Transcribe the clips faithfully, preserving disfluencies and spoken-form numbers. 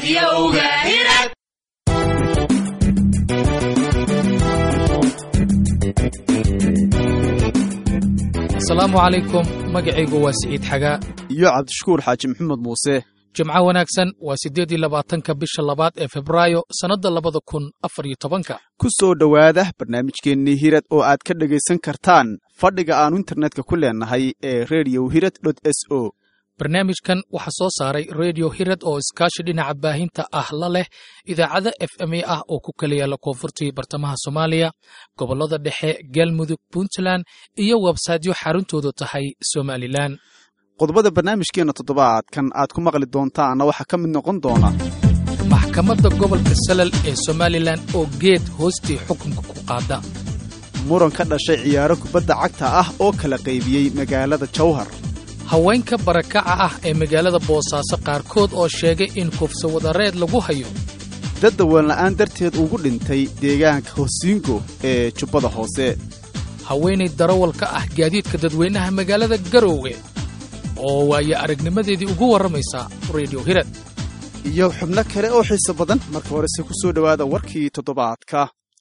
raadiyowga hirad. asalaamu calaykum, magacaygu waa siciid xagaa iyo cabdishakuur xaaji maxamed muuse. jimco wanaagsan, waa siddeed iyo labaatanka bisha labaad ee febraayo sannadda labada kun afar iyo tobanka. ku soo dhowaada barnaamijkeennii hirad oo aad ka dhegaysan kartaan fadhiga aannu internetka ku leenahay ee radio hirad dot s o. barnaamijkan waxaa soo saaray redio hirad oo iskaashi dhinaca baahinta ah la leh idaacada f m a ah oo ku kala yaalla koonfurtii bartamaha soomaaliya, gobollada dhexe, galmudug, puntland iyo websaydyo xaruntoodu tahay somalilan. qodobada barnaamijkeenna toddobaadkan aad ku maqli doontaanna waxaa ka mid noqon doona maxkamadda gobolka salal ee somalilan oo geed hoostii xukunka ku qaada, muran ka dhashay ciyaaro kubadda cagta ah oo kala qaybiyey magaalada jawhar, haweenka barakaca ah ee magaalada boosaaso qaarkood oo sheegay in kufso wadareed lagu hayo, dad dawaanla'aan darteed ugu dhintay deegaanka hosiingo ee jubbada hoose, haweenay darawalka ah gaadiidka dadweynaha magaalada garoowe oo waaye aragnimadeedii ugu warramaysa redio hirad, iyo xubno kale oo xiiso badan. marka horese ku soo dhowaada warkii toddobaadka.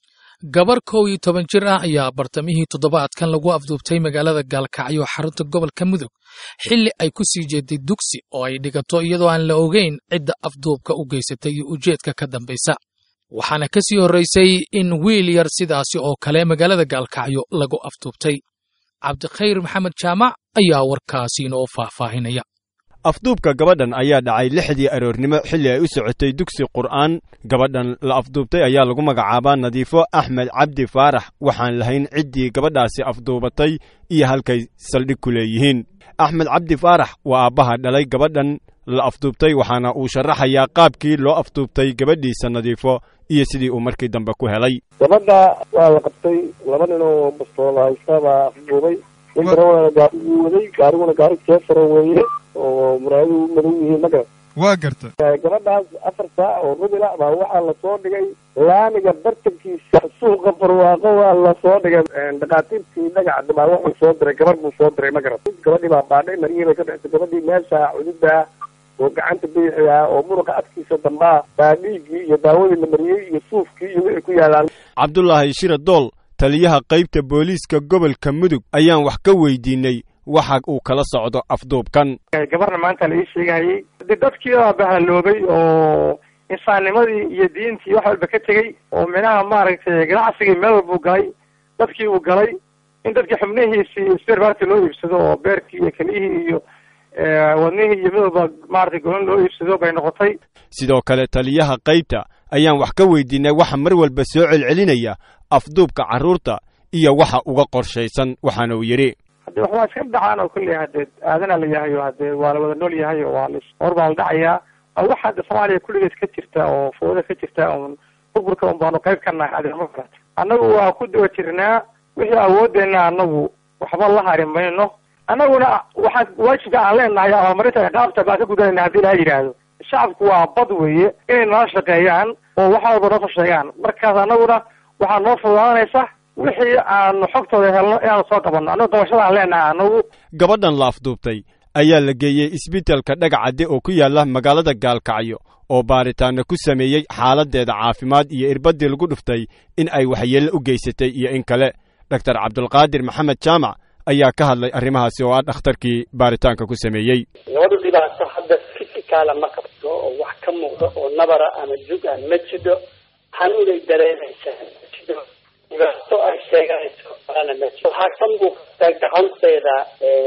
gabar kow iyo toban jir ah ayaa bartamihii toddobaadkan lagu afduubtay magaalada gaalkacyo xarunta gobolka mudug xilli ay ku sii jeeday dugsi oo ay dhigato iyadoo aan la ogayn cidda afduubka u geysatay iyo ujeedka ka dambaysa. waxaana ka sii horraysay in wiil yar sidaasi oo kale magaalada gaalkacyo lagu afduubtay. cabdikhayr maxamed jaamac ayaa warkaasi inoo faahfaahinaya. afduubka gabadhan ayaa dhacay lixdii aroornimo xilli ay u socotay dugsi qur'aan. gabadhan la afduubtay ayaa lagu magacaabaa nadiifo axmed cabdi faarax, waxaan lahayn ciddii gabadhaasi afduubatay iyo halkay saldhig ku leeyihiin. axmed cabdi faarax waa aabbaha dhalay gabadhan la afduubtay, waxaana uu sharaxayaa qaabkii loo afduubtay gabadhiisa nadiifo iyo sidii uu markii dambe ku helay. gabadha waa la qabtay, laba nin oo bastool haysta baa afduubay. nin darawalana gaariguu waday, gaariguna gaari jeefaro weeye oo muraayadu madow yihiin. ma garan waa garta gabadhaas afar saac oo rubila baa waxaa lasoo dhigay laamiga bartankiisa suuqa barwaaqo waa lasoo dhigay. dhakhaatiirtii dhagaca baa wuxuu soo diray, gabar buu soo diray. ma garan gabadhii baa baadhay, marihii bay ka dhextay. gabadhii meesha cududda oo gacanta bidixda ah oo muruqa adkiisa dambaa baa dhiiggii iyo daawadii la mariyey iyo suufkii iyo wixii ku yaalaan. cabdulaahi shira dool, taliyaha qaybta booliiska gobolka mudug, ayaan wax ka weydiinay waxa uu kala socdo afduubkan. gabarna maanta la ii sheegahayey de dadkii oo bahaloobay oo insaannimadii iyo diintii wax walba ka tegey oo minaha maaragtay ganacsigii meel walbuu galay. dadkii uu galay in dadkii xubnihiisii sper barti loo iibsado oo beerkii iyo keliyihii iyo wadnihii iyo mid walba maaragtay golan loo iibsado bay noqotay. sidoo kale taliyaha qaybta ayaan wax ka weydiinay waxa mar walba soo celcelinaya afduubka carruurta iyo waxa uga qorshaysan. waxaana uu yidhi hadde wax waa iska dhacaan oo kulli haddee aadanaa la yahay oo haddee waa la wada nool yahay oo waa lis hor baa la dhacayaa. wax hadda soomaaliya kulligeed ka jirta oo fooda ka jirta un burburka un baanu qayb ka nahay. adeema karata annagu waa ku dawa jirnaa wixii awoodeenna annagu waxba la hari mayno. annaguna waxaa waajibka aan leenahay abaalmarinta ciqaabta baan ka gudanayna haddii laha yidhaahdo. shacabku waa bad weeye inay nala shaqeeyaan oo wax walba noo soo sheegaan. markaas annaguna waxaa noo fududaanaysa wixii aanu xogtooda helno inaanu soo qabanno. annagu qabashadaan leenahay annagu. gabadhan la afduubtay ayaa la geeyey isbitaalka dhagacadde oo ku yaalla magaalada gaalkacyo oo baaritaano ku sameeyey xaaladdeeda caafimaad iyo irbaddii lagu dhuftay in ay waxyeello u geysatay iyo in kale. doctor cabdulqaadir maxamed jaamac ayaa ka hadlay arrimahaasi oo ah dhakhtarkii baaritaanka ku sameeyey. gabadhu dhibaato hadda fisikaala ma qabto oo wax ka muuqdo oo nabara ama jug ah ma jidho. xanuunay dareemaysaa dhibaato ay sheeganayso alana ma jiro. waxaa ka muuqata gacanteeda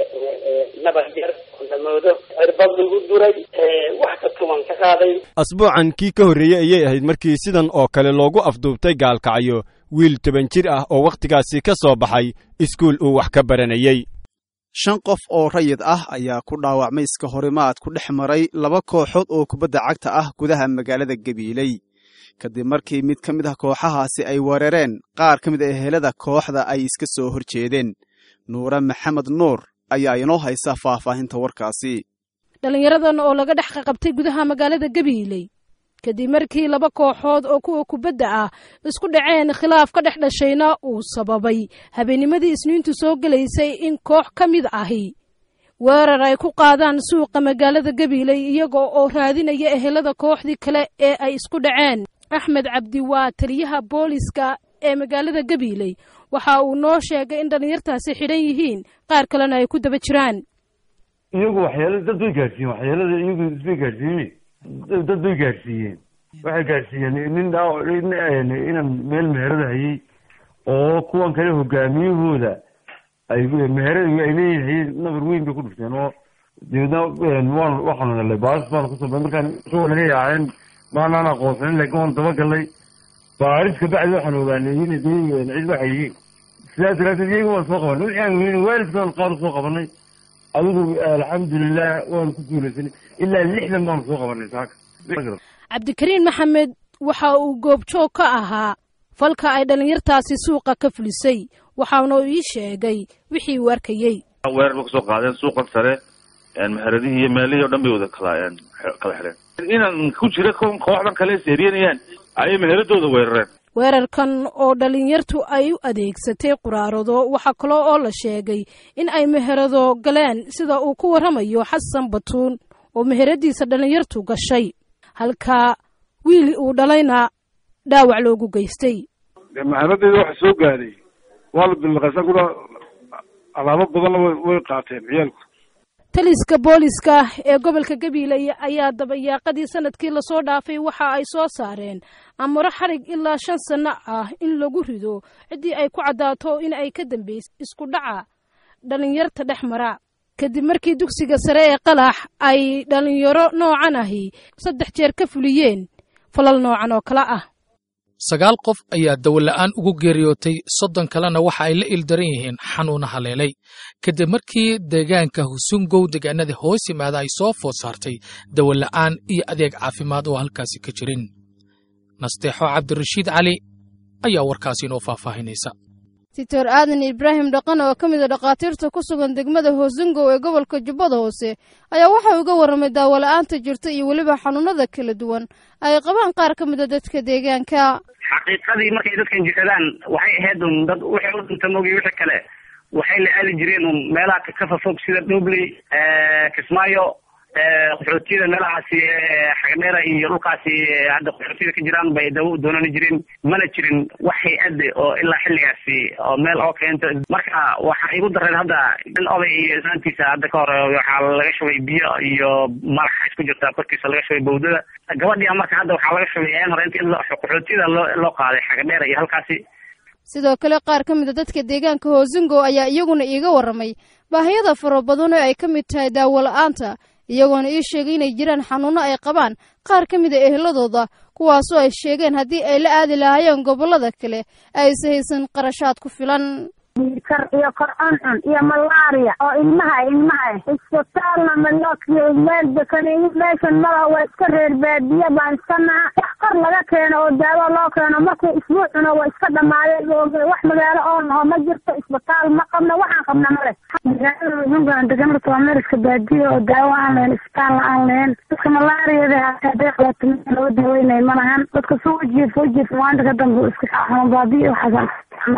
nabar yar oo lamoodo cirbad lagu duray, wax ka tuman ka qaaday. asbuucan kii ka horreeyey ayay ahayd markii sidan oo kale loogu afduubtay gaalkacyo wiil toban jir ah oo wakhtigaasi ka soo baxay iskuul uu wax ka baranayey. shan qof oo rayid ah ayaa ku dhaawacmay iska horimaad ku dhex maray laba kooxood oo kubadda cagta ah gudaha magaalada gabiiley kadib markii mid ka mid ah kooxahaasi ay weerareen qaar ka mid ah ehelada kooxda ay iska soo hor jeedeen. nuure maxamed nuur ayaa inoo haysa faahfaahinta warkaasi. dhalinyaradan oo laga dhex qabtay gudaha magaalada gabiiley kadib markii laba kooxood oo kuwa kubadda ah isku dhaceen khilaaf ka dhex dhashayna uu sababay habeennimadii isniintu soo gelaysay in koox ka mid ahi weerar ay ku qaadaan suuqa magaalada gabiley iyaga oo raadinaya ehelada kooxdii kale ee ay isku dhaceen. axmed cabdi waa taliyaha booliska ee magaalada gabiley waxa uu noo sheegay in dhalinyartaasi xidhan yihiin qaar kalena ay ku daba jiraan. iyagu waxyaalo dad way gaarsiiyeen waxyaalada iyagu isbay gaarsiiyeen dad way gaarsiiyeen waxay gaarsiiyeen nin inaan meel meherada hayay oo kuwan kale hogaamiyahooda ay meherada ay leeyihiin nabar weyn bay ku dhufteen oo deedna waan waxaan helay baas baan kusoo markaan soo laga yaaceen maanaan aqoonsanin laakiin waan dabagalnay baaris kabacdi waxaan ogaanay inay cid waxay yihiin sidaas daraateed iyaga waan soo qabanay wixii aan weyne waalidkaan qaar soo qabanay adigu alxamdulilah waan ku guulaysanay ilaa lixdan baanu soo qabanay saaka. cabdikariin maxamed waxa uu goobjoog ka ahaa falka ay dhalinyartaasi suuqa ka fulisay waxaana uu ii sheegay wixii uu arkayey. weerar ba kasoo qaadeen suuqan sare meheradihii iyo meelihii o dhan bay wada kala kala xireen inaan ku jira kooxdan kale seeriyanayaan ayay meheradooda weerareen. weerarkan oo dhalinyartu ay u adeegsatay quraarado waxaa kaloo oo la sheegay in ay meherado galeen sida uu ku warramayo xasan batuun oo meheradiisa dhalinyartu gashay halka wiil uu dhalayna dhaawac loogu geystay. meheradeeda waxa soo gaaday waa la bilqaysan kuna alaabo badanna way qaateen ciyaalku. taliska booliska ee gobolka gabiley ayaa dabayaaqadii sanadkii lasoo dhaafay waxa ay soo saareen amaro xarig ilaa shan sano ah in lagu rido ciddii ay ku caddaato in ay ka dambaysay isku dhaca dhalinyarta dhex mara kadib markii dugsiga sare ee qalax ay dhalinyaro noocan ahi saddex jeer ka fuliyeen falal noocan oo kale ah. sagaal qof ayaa dawola'aan ugu geeriyootay soddon kalena waxa ay la ildaran yihiin xanuuna haleelay kadib markii deegaanka husungow deegaanada hoos yimaada ay soo food saartay dawola'aan iyo adeeg caafimaad oo halkaasi ka jirin. nasteexo cabdirashiid cali ayaa warkaasi inoo faahfaahinaysa. doctor aadan ibraahim dhaqan oo ka mid a dhakhaatiirta ku sugan degmada hoosungow ee gobolka jubbada hoose ayaa waxa uga warramay daawola'aanta jirta iyo weliba xanuunada kala duwan ay qabaan qaar ka mid a dadka deegaanka. xaqiiqadii markay dadkan jirsadaan waxay ahayd un dad waxay u dhinta moogii wixii kale waxay la aadi jireen un meelaha ka fafog sida dhobley kismaayo qaxootiyada meelahaasi xagdheera iyo dhulkaasi hadda qaxootiyada ka jiraan bay dawo u doonani jireen mana jirin wax hay-adde oo ilaa xilligaasi oo meel oo keento marka waxaa igu dareen hadda in oday iyo islaantiisa hadda ka hore waxaa laga shubay biyo iyo malaxa isku jirta korkiisa laga shubay bawdada gabadhia marka hadda waxaa laga shubay een hore inta in qaxootiyada loo loo qaaday xagdheera iyo halkaasi. sidoo kale qaar ka mid a dadka deegaanka hoosungow ayaa iyaguna iiga warramay baahiyada fara badan oo ay ka mid tahay daawola'aanta iyagoona ii sheegay inay jiraan xanuuno ay qabaan qaar ka mid a eheladooda kuwaasoo ay sheegeen haddii ay la aadi lahaayeen gobollada kale aysa haysan qarashaad ku filan. kar iyo kor cuncun iyo malaria oo ilmaha ilmaha isbitaalna malookiyo meel dekanayid meeshan mala waa iska reer baadiya baan iska naha wax kor laga keeno oo daawo loo keeno markii isbuucuna waa iska dhamaadeen wax magaalo oo naho ma jirto isbitaal ma qabno waxaan qabna male magaalada deganarta waa meel iska baadiya oo daawo aan lahayn isbitaalna aan lahayn dadka malaariyada hataa deeqlaatimiya loo daweynay ma lahan dadka soo wajiif wajiif maanta ka dambe iska xanuun baabiya waxaas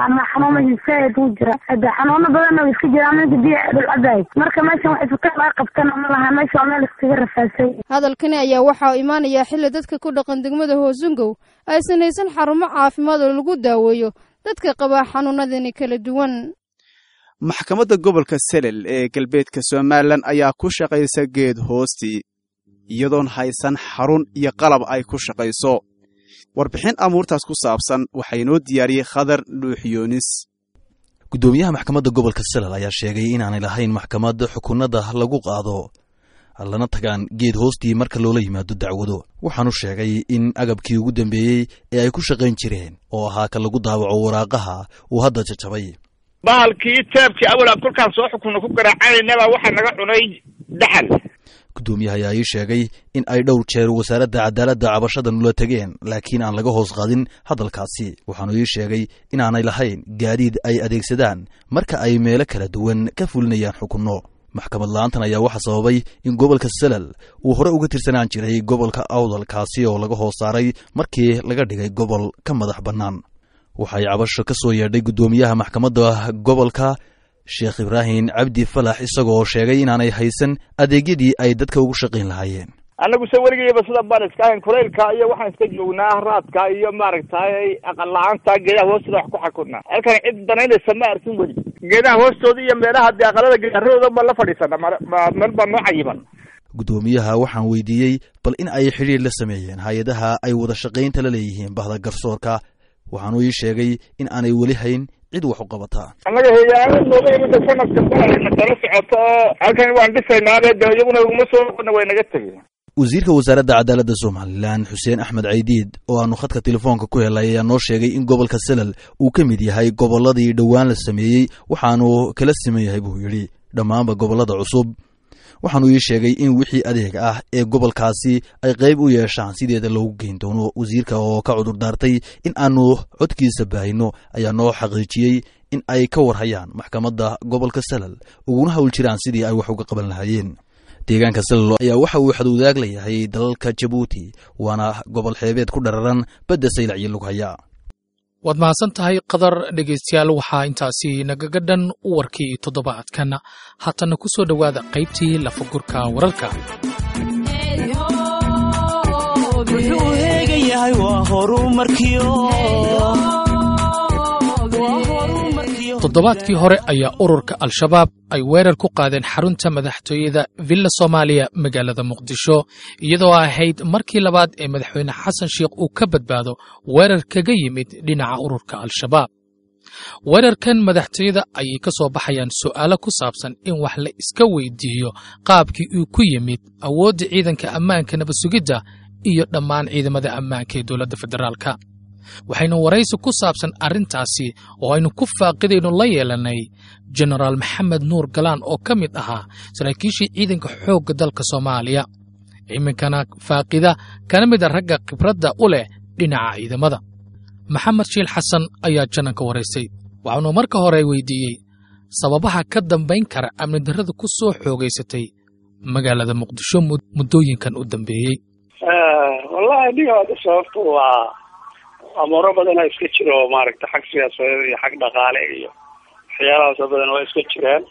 xanuuno jira hada xanuuno badanna way iska jiraan ninka biyo dhulcadaay marka meeshan wax isbitaal ay qabtana ma laha meesha waa meel iskaga rafaasay. hadalkani ayaa waxaa imaanaya xilli dadka ku dhaqan degmada hoosungow aysan haysan xarumo caafimaad oo lagu daaweeyo dadka qaba xanuunadani kala duwan. maxkamadda gobolka selel ee galbeedka somalilan ayaa ku shaqaysa geed hoostii iyadoon haysan xarun iyo qalab ay ku shaqayso. warbixin amuurtaas ku saabsan waxaa inoo diyaariyey khadar dhuuxyoonis. gudoomiyaha maxkamadda gobolka selel ayaa sheegay inaanay lahayn maxkamad xukunada lagu qaado lana tagaan geed hoostii marka loola yimaado dacwado. waxaanu sheegay in agabkii ugu dambeeyey ee ay ku shaqayn jireen oo ahaa ka lagu daawaco waraaqaha uu hadda jajabay. bahalkii teebkii awalaad kolkaan soo xukunna ku garaacaynaba waxaa naga cunay daxal. gudoomiyaha ayaa ii sheegay in ay dhowr jeer wasaaradda cadaaladda cabashadan ula tegeen laakiin aan laga hoos qaadin hadalkaasi. waxaanu ii sheegay inaanay lahayn gaadiid ay adeegsadaan marka ay meelo kala duwan ka fulinayaan xukunno. maxkamad la'aantan ayaa waxaa sababay in gobolka selel uu hore uga tirsanaan jiray gobolka awdalkaasi oo laga hoos saaray markii laga dhigay gobol ka madax bannaan. waxay cabasho ka soo yeedhay gudoomiyaha maxkamadda gobolka sheekh ibraahim cabdi falax isagoo sheegay inaanay haysan adeegyadii ay dadka ugu shaqayn lahaayeen. annagu se weligayba sida baan iska ahayn kulaylka iyo waxaan iska joognaa raadka iyo maaragtay aqal la-aanta geedaha hoostooda wax ku xakunaa halkan cid danaynaysa ma arkin weli geedaha hoostooda iyo meelaha dee aqalada gaaradooda ma la fadhiisana meel baa noo cayiban. guddoomiyaha waxaan weydiiyey bal in ay xidhiir la sameeyeen hay-adaha ay wada shaqaynta la leeyihiin bahda garsoorka waxaanuu ii sheegay in aanay weli hayn cid wax u qabataa. annaga hay-adaha nooga imida sanadka balayna tala socoto oo halkan waan dhisaynaade dee iyaguna uguma soo noqona way naga tegeen. wasiirka wasaaradda cadaaladda somalilan xuseen axmed caydiid oo aanu khadka telefoonka ku helay ayaa noo sheegay in gobolka salal uu ka mid yahay gobolladii dhowaan la sameeyey waxaanu kala siman yahay buu yidhi dhammaanba gobollada cusub. waxaanu ii sheegay in wixii adeeg ah ee gobolkaasi ay qayb u yeeshaan sideeda loogu geyn doono. wasiirka oo ka cudur daartay in aanu codkiisa baahino ayaa noo xaqiijiyey in ay ka warhayaan maxkamadda gobolka salal uguna hawl jiraan sidii ay wax uga qaban lahaayeen. deegaanka salal ayaa waxa uu xadwadaag leeyahay dalalka jabuuti waana gobol xeebeed ku dhararan badda saylac iyo lughaya. waad mahadsan tahay qadar dhegaystayaal waxaa intaasi nagaga dhan u warkii toddobaadkan haatana ku soo dhowaada qaybtii lafagurka wararka. wuxuu heegan yahay waa horumarkiyo toddobaadkii hore ayaa ururka al-shabaab ay weerar ku qaadeen xarunta madaxtooyada villa soomaaliya magaalada muqdisho iyadoo ahayd markii labaad ee madaxweyne xasan sheikh uu ka badbaado weerar kaga yimid dhinaca ururka al-shabaab. weerarkan madaxtooyada ayay ka soo baxayaan su'aalo ku saabsan in wax la iska weydiiyo qaabkii uu ku yimid awoodda ciidanka ammaanka nabadsugidda iyo dhammaan ciidamada ammaanka ee dowladda federaalka. waxaynu waraysi ku saabsan arrintaasi oo aynu ku faaqidaynu la yeelanay jenaraal maxamed nuur galaan oo ka mid ahaa saraakiishii ciidanka xoogga dalka soomaaliya iminkana faaqida kana mid a ragga khibradda u leh dhinaca ciidamada. maxamed shiil xasan ayaa jananka waraysay waxaanu marka hore weydiiyey sababaha ka dambayn kara amni darrada ku soo xoogaysatay magaalada muqdisho muddooyinkan u dambeeyey. wallahi dhiga sababtu waa amuuro badanaa iska jira oo maaragta xag siyaasadeed iyo xag dhaqaale iyo waxyaalahaasoo badan waa iska jiraan.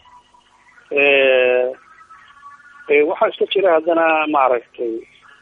waxaa iska jira haddana maaragtay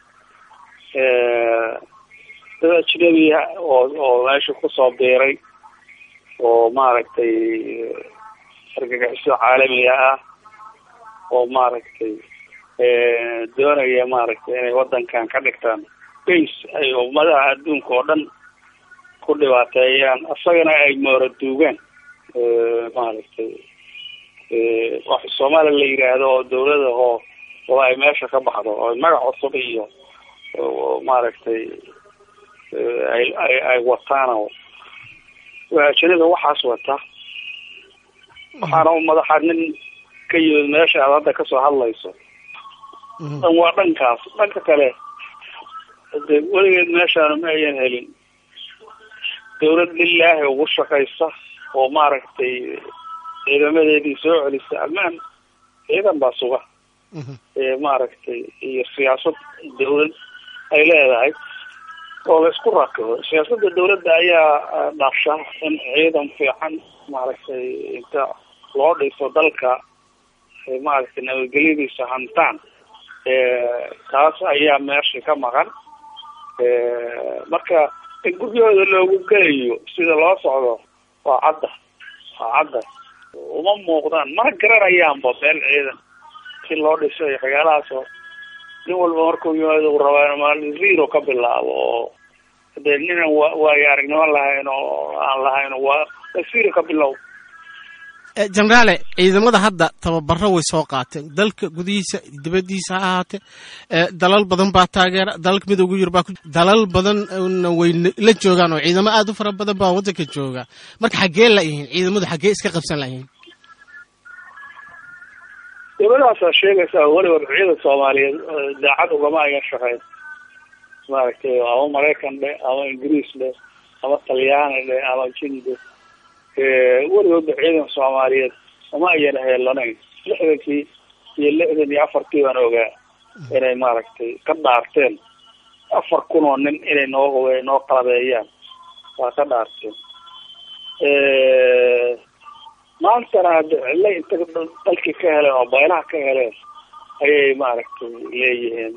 dad ajnabi oo oo meesha kusoo biiray oo maaragtay argagixiso caalamiga ah oo maaragtay doonaya maaragtay inay wadankan ka dhigtaan base ay ummadaha adduunka oo dhan ku dhibaateeyaan isagana ay moora duugaan. maaragtay wax soomaaliya la yidhaahdo oo dawlada oo oo ay meesha ka baxdo oo magac cusub iyo maaragtay ay ay ay wataan oo waajanada waxaas wata waxaana u madaxa nin ka yimid meesha aad hadda kasoo hadlayso dhan waa dhankaas. dhanka kale de weligeed meeshaana ma ayan helin dawlad lilaahi ugu shaqaysa oo maaragtay ciidamadeedii soo celisa ammaan ciidan baa suga maaragtay iyo siyaasad dawlad ay leedahay oo la isku rakibo. siyaasadda dawladda ayaa dhaafsha in ciidan fiican maaragtay inta loo dhiso dalka maaragtay nabadgelyadiisa hantaan taas ayaa meesha ka maqan. marka in guryahooda loogu gelayo sida loo socdo waa cadda waa cadda uma muuqdaan mana garanayaanba meel ciidan si loo dhisayo waxyaalahaasoo nin walba markuu yimaado u rabaa maalin zero ka bilaabo oo hadee ninan wa waayo aragnimo lahayn oo aan lahayn waa zero ka bilow. jenaraale ciidamada hadda tababaro way soo qaateen dalka gudihiisa dibadiisa ha ahaatee dalal badan baa taageera dalalka midooga yurub baa dalal badan way la joogaan oo ciidamo aad u fara badan baa waddanka jooga marka xaggee la yihiin ciidamadu xaggee iska qabsan layihiin? dawladaasaa sheegaysaa weliba ciidan soomaaliyeed daacad ugama ayan shaqeyn maaragtay ama maraykan dhe ama ingiriis dhe ama talyaani dhe ama jindi weligoodba ciidan soomaaliyeed uma ayan heelanayn. lixdankii iyo lixdan iyo afartii baan ogaa inay maaragtay ka dhaarteen afar kun oo nin inay noo hube noo qalabeeyaan waa ka dhaarteen. maantana cille inta dalkii ka heleen oo baylaha ka heleen ayay maaragtay leeyihiin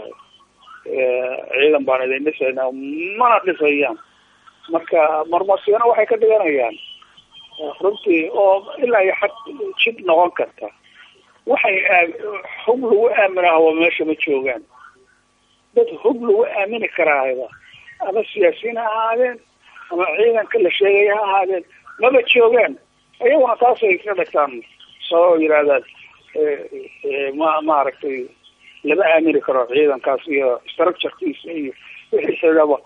ciidan baan idin dhisaynaa, mana dhisayaan. marka marmarsiyana waxay ka dhiganayaan runtii oo ilaa iyo xad jid noqon karta. waxay hub lagu aaminaa waa meesha ma joogaan. dad hub lagu aamini karaayba ama siyaasiyiin ha ahaadeen ama ciidanka la sheegay ha ahaadeen maba joogaan. ayaguna taasay ka dhigtaan soo yidhaahdaan ma maaragtay lama aamini karo ciidankaas iyo structurekiisa iyo wixiisadaba.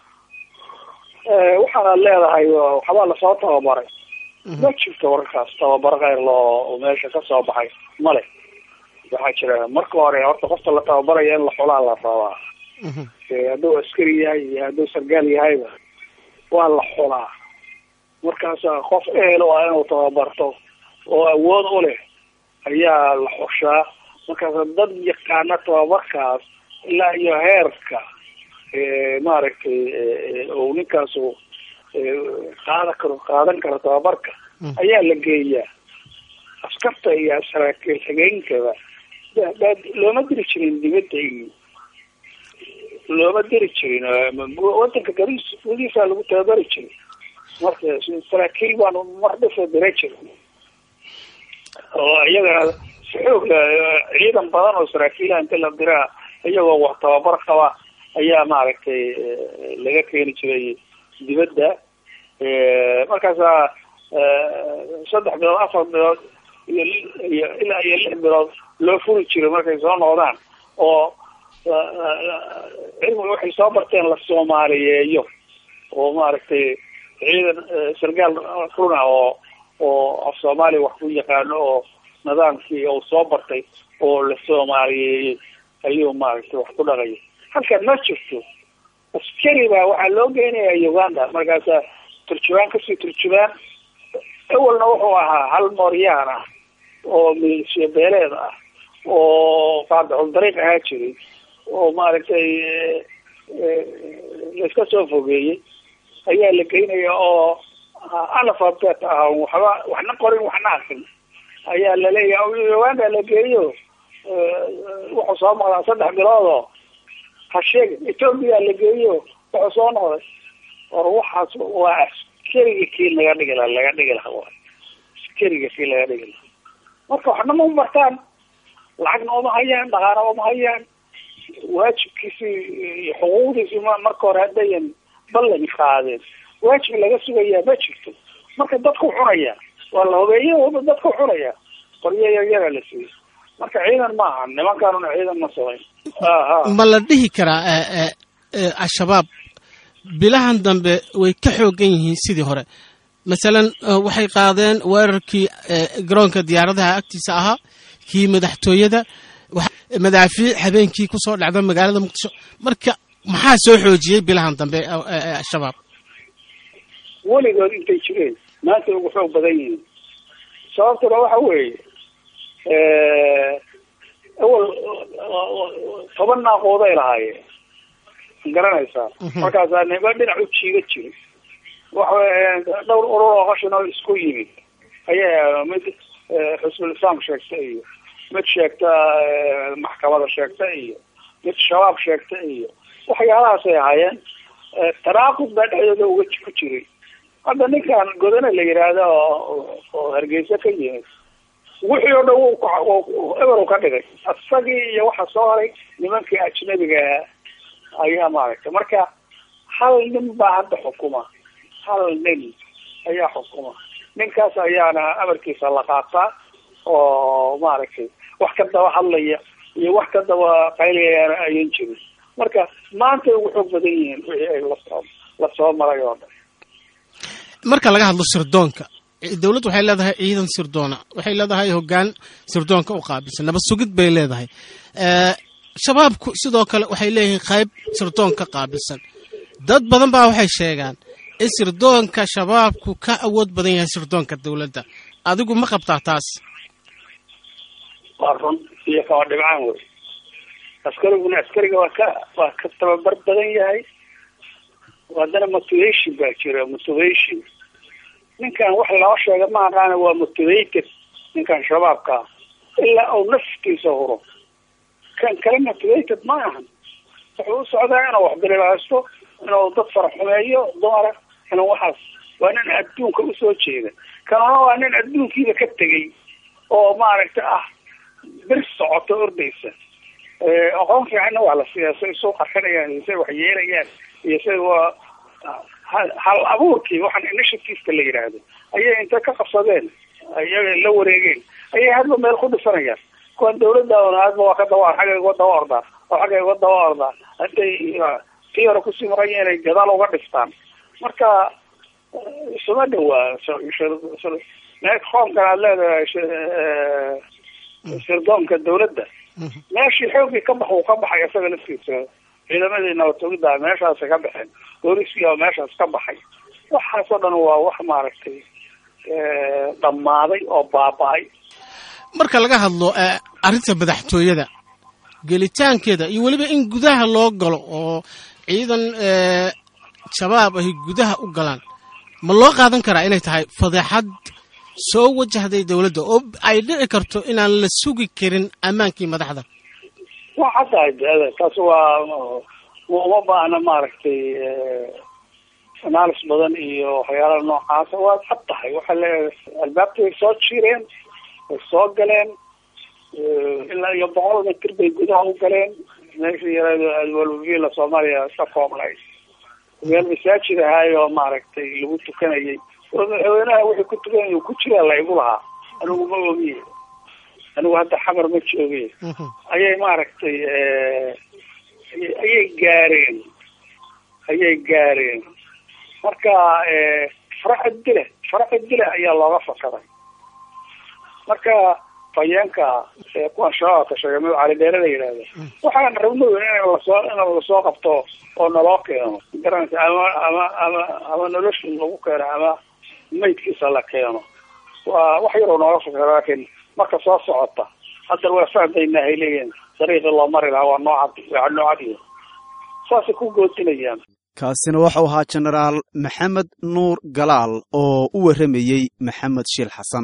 waxaana leedahay waxbaa lasoo tababaray, ma jirto wararkaas tababaro kheyr loo meesha ka soo baxay male. waxaa jira marka hore horta qofta la tababaraya in la xulaa la rabaa. hadduu askari yahay iyo hadduu sargaal yahayba waa la xulaa. markaas qof ehel waa inuu tababarto oo awood u leh ayaa la xushaa. markaas dad yaqaana tababarkaas ilaa iyo heerka maaragtay oo ninkaasu qaada karo qaadan karo tababarka ayaa la geeyaa. askarta iyo saraakiil xigeenkaba looma diri jirin dibadda iyo looma diri jirin wadanka gariis gudihiisa lagu tababari jiray. marka saraakiil baan mar dhisa dira jirin oo iyagana si xoog ciidan badan oo saraakiilaha inta la diraa iyagoo wax tababar qaba ayaa maaragtay laga keeni jiray dibadda. markaasaa saddex bilood afar bilood iyo iyo ilaa iyo lix bilood loo furi jiray markay soo noqdaan oo cilmiga waxay soo barteen la soomaaliyeeyo oo maaragtay ciidan sargaal runa oo oo af soomaaliya wax ku yaqaano oo nidaamkii uu soo bartay oo la soomaaliyeeyey ayuu maaragtay wax ku dhaqaya. halkan ma jirto. askari baa waxaa loo geenaya Uganda, markaasa turjubaan kasii turjubaan. awalna wuxuu ahaa hal mooryaan ah oo milisiya beeleed ah oo qaadacul dariiq ahaa jiray oo maaragtay laiska soo fogeeyey ayaa la geynaya oo analphabet ah waxba waxna qorin waxna akrin ayaa laleeyahay Uganda la geeyo. wuxuu soo maqlaa saddex bilood oo ha sheeg Ethiopia la geeyo wuxuu soo noqday. war waxaas waa askariga kii laga dhigi lahaa laga dhigi lahaa waa askariga kii laga dhigi lahaa. marka waxna ma bartaan, lacagna uma hayaan, dhaqaana uma hayaan. waajibkiisi iyo xuquuqdiisi marka hore haddayan ballan qaadeen waajib laga sugayaa ma jirto. marka dadku cunaya waa la hogeeyo dadku cunaya qoryo yaryara la siiyey. marka ciidan maaha, nimankaanuna ciidan ma samayn. ma la dhihi karaa al-shabaab bilahan dambe way ka xoogan yihiin sidii hore? masalan waxay qaadeen weerarkii garoonka diyaaradaha agtiisa ahaa, kii madaxtooyada, madaafiic habeenkii ku soo dhacda magaalada muqdisho. marka maxaa soo xoojiyey bilahan dambe al-shabaab? weligood intay jireen maanta ugu xoog badan yihiin. sababtuna waxa weeye awal toban naaqooday lahaayeen garanaysaa. markaasaa niba dhinac u jiiga jiray. waxa dhowr urur oo qashin oo isku yimid ayaa mid xisbul islaam sheegta iyo mid sheegta maxkamada sheegta iyo mid shabaab sheegta iyo waxyaalahaasay ahaayeen. tanaaqud baa dhexdooda uga ku jiray. hadda ninkan godana la yidhaahdo oo hargeysa ka yimid wixii oo dhan eberu ka dhigay asagii iyo waxa soo haray nimankii ajnabiga ayaa maaragtay. marka hal nin baa hadda xukuma, hal nin ayaa xukuma. ninkaas ayaana amarkiisa la qaataa oo maaragtay wax ka daba hadlaya iyo wax ka daba qaylayana ayan jirin. marka maanta ugu xoog badan yihiin wixii ay lasoo lasoo maray oo dhan. marka laga hadlo sirdoonka, dawladdu waxay leedahay ciidan sirdoona, waxay leedahay hoggaan sirdoonka u qaabilsan, nabad sugid bay leedahay. shabaabku sidoo kale waxay leeyihiin qayb sirdoonka qaabilsan. dad badan baa waxay sheegaan in sirdoonka shabaabku ka awood badan yahay sirdoonka dawladda. adigu ma qabtaa taas? waa run iyo kaba dhibcaan wey. askariguna askariga waa ka waa ka tababar badan yahay. haddana motivation baa jira, motivation ninkan wax loo sheega ma aqaana waa motivated ninkan shabaabka ilaa uu naftiisa huro kan kale motivated ma ahan wuxuu u socdaa inuu wax bilaasto inuu dad faraxumeeyo dumara inuu waxaas waa nin adduunka usoo jeeda kanuna waa nin adduunkiiba ka tegay oo maaragta ah bir socoto ordaysa aqoon fiicanna waa la siiyaa say soo qarxinayaan iyo say wax yeelayaan iyo say waa hal abuurkii waxaan initiativeka la yidhaahdo ayay inta ka qabsadeen ayaga la wareegeen ayay hadba meel ku dhisanayaan kuwan dawladda hadba waa ka dawa xagga uga dawa ordaa oo xagga uga dawa ordaa hadday tii hore kusii maraya inay gadaal uga dhistaan marka isuma dhawaa meek qoomkan aad leedahay sirdoonka dawladda meeshii xoogii ka bax uu ka baxay isaga laftiisa ciidamadii nabatogida meeshaasay ka baxeen booliskiiba meeshaas ka baxay waxaasoo dhan waa wax maaragtay dhammaaday oo baaba-ay marka laga hadlo arrinta madaxtooyada gelitaankeeda iyo weliba in gudaha loo galo oo ciidan shabaab ahy gudaha u galaan ma loo qaadan karaa inay tahay fadeexad soo wajahday dawladda oo ay dhici karto inaan la sugi karin ammaankii madaxda waa caddahay taas waa uma baahna maaragtay analis badan iyo waxyaalaha noocaasa waa cad tahay waxaa leeyahay albaabta way soo jiireen way soo galeen ilaa iyo boqol mitir bay gudaha u galeen meeshii yaraado alwalvila soomaaliya ka koobnay meel masaajid ahaayo maaragtay lagu tukanayay madaxweynaha wixii ku tukanay ku jiraa la igu lahaa anigu ma ogiye anigu hadda xamar ma jooge ayay maaragtay ayay gaareen ayay gaareen marka faraxa dile faraxa dile ayaa looga fakaday marka fayeenka kuwan shabaabka sheegay mid cali dheere la yidhaahdo waxaan rabno in lasoo in lasoo qabto oo naloo keeno garanaysa ama ama ama ama nolosha lagu keeno ama maydkiisa la keeno waa wax yaroo nooga fakara laakiin marka soo socota hadda waa fahmaynaa hay leeyihin dariiqii loo mari lahaa waa noocad waa noocadiyo saasay ku goodinayaan kaasina waxau ahaa jenaraal maxamed nuur galaal oo u warramayey maxamed shiil xasan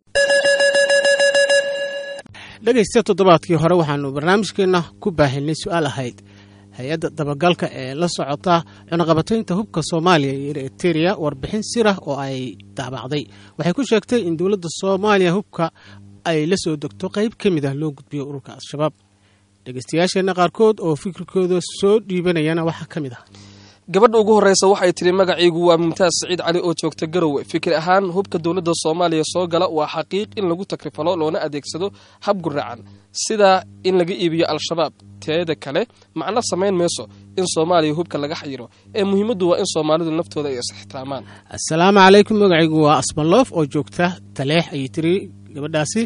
dhegaysta toddobaadkii hore waxaanu barnaamijkeenna ku baahinay su-aal ahayd hay-adda dabagalka ee la socota cunaqabataynta hubka soomaaliya iyo eriteria warbixin sirah oo ay daabacday waxay ku sheegtay in dowladda soomaaliya hubka ay la soo degto qayb ka mid ah loo gudbiyo ururka al-shabaab dhegaystayaasheenna qaarkood oo fikirkooda soo dhiibanayana waxaa ka mid ah gabadha ugu horreysa waxay tidhi magacaygu waa mumtaaz siciid cali oo joogta garowe fikir ahaan hubka dowladda soomaaliya soo gala waa xaqiiq in lagu takrifalo loona adeegsado hab guracan sida in laga iibiyo al-shabaab teeda kale macno samayn mayso in soomaaliya hubka laga xayiro ee muhiimaddu waa in soomaalidu naftooda ay is-ixtiraamaan assalaamu calaykum magacaygu waa asmaloof oo joogta taleex ayay tiri gabadhaasi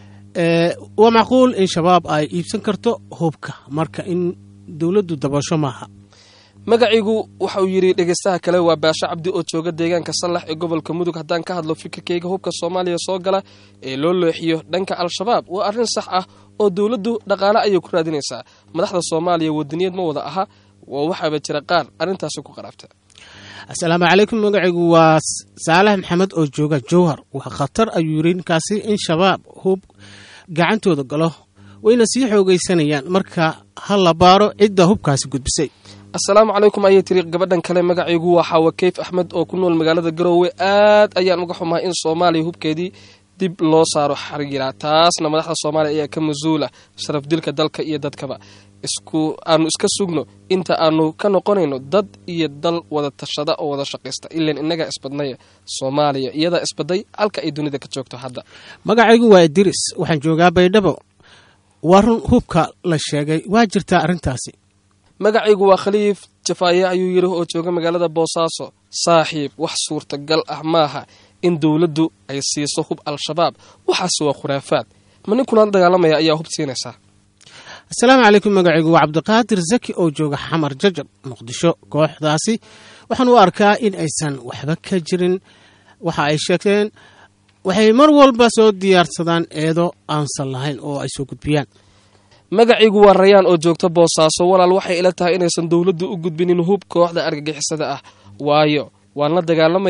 waa macquul in shabaab ay iibsan karto hubka marka in dowladdu dabasho maaha magaciigu waxa uu yidhi dhegaystaha kale waa baasho cabdi oo jooga deegaanka sallax ee gobolka mudug haddaan ka hadlo fikirkayga hubka soomaaliya soo gala ee loo leexiyo dhanka al-shabaab waa arrin sax ah oo dowladdu dhaqaale ayay ku raadinaysaa madaxda soomaaliya wadaniyad ma wada aha oo waxaaba jira qaar arrintaasi ku qaraabta assalaamu calaykum magaciigu waa saalax maxamed oo jooga jowhar waa khatar ayuu yidhi ninkaasi in shabaab hub gacantooda galo wayna sii xoogaysanayaan marka ha la baaro cidda hubkaasi gudbisay assalaamu calaykum ayay tiri gabadhan kale magacaygu waa xaawa keyf axmed oo ku nool magaalada garoowe aad ayaan uga xumahay in soomaaliya hubkeedii dib loo saaro xariira taasna madaxda soomaaliya ayaa ka mas-uula sharaf dilka dalka iyo dadkaba isku aanu iska sugno inta aanu ka noqonayno dad iyo dal wada tashada oo wada shaqaysta ilan innagaa isbadnaya soomaaliya iyadaa isbaday halka ay dunida ka joogto hadda magacaygu waa idris waxaan joogaa baydhabo waa run hubka la sheegay waa jirtaa arrintaasi magacaygu waa khaliif jafaaye ayuu yidhi oo jooga magaalada boosaaso saaxiib wax suurtagal ah maaha in dowladdu ay siiso hub al-shabaab waxaase waa khuraafaad ma nin kula dagaalamaya ayaa hub siinaysaa assalaamu calaykum magacaygu waa cabdiqaadir zaki oo jooga xamar jajab muqdisho kooxdaasi waxaan u arkaa in aysan waxba ka jirin waxa ay sheegteen waxay mar walba soo diyaarsadaan eedo aansan lahayn oo ay soo gudbiyaan magacaygu waa rayaan oo joogta boosaaso walaal waxay ila tahay inaysan dowladdu u gudbinin hub kooxda argagixisada ah waayo waan la dagaalamayaa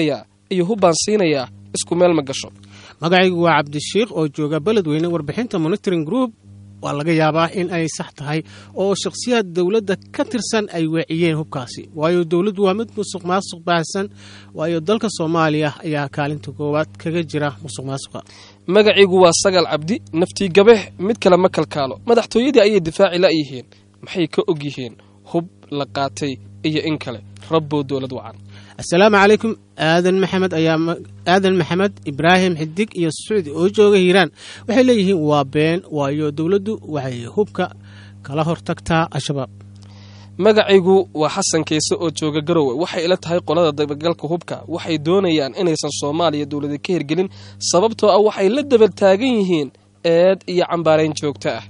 iyo hubbaan siinayaa isku meel ma gasho. magacaygu waa cabdishiikh oo jooga beledweyne. warbixinta monitoring group waa laga yaabaa in ay sax tahay oo shakhsiyaad dowladda ka tirsan ay weeciyeen hubkaasi, waayo dowladdu waa mid musuq maasuq baahsan, waayo dalka Soomaaliya ayaa kaalinta koowaad kaga jira musuq maasuqa. magacaygu waa Sagal Cabdi. naftii gabeeh mid kale ma kalkaalo. madaxtooyadii ayay difaaci la yihiin, maxay ka og yihiin hub la qaatay iyo in kale. rabbo dowlad wacan. assalaamu calaykum. aadan maxamed ayaa aadan maxamed ibraahim xidig iyo sacuudi oo jooga hiiraan waxay leeyihiin waa been, waayo dowladdu waxay hubka kala hortagtaa al-shabaab. magacaygu waa xasan keese oo jooga garowe. waxay ila tahay qolada dabagalka hubka waxay doonayaan inaysan Soomaaliya dowladda ka hirgelin, sababtoo ah waxay la dabal taagan yihiin eed iyo cambaarayn joogto ah.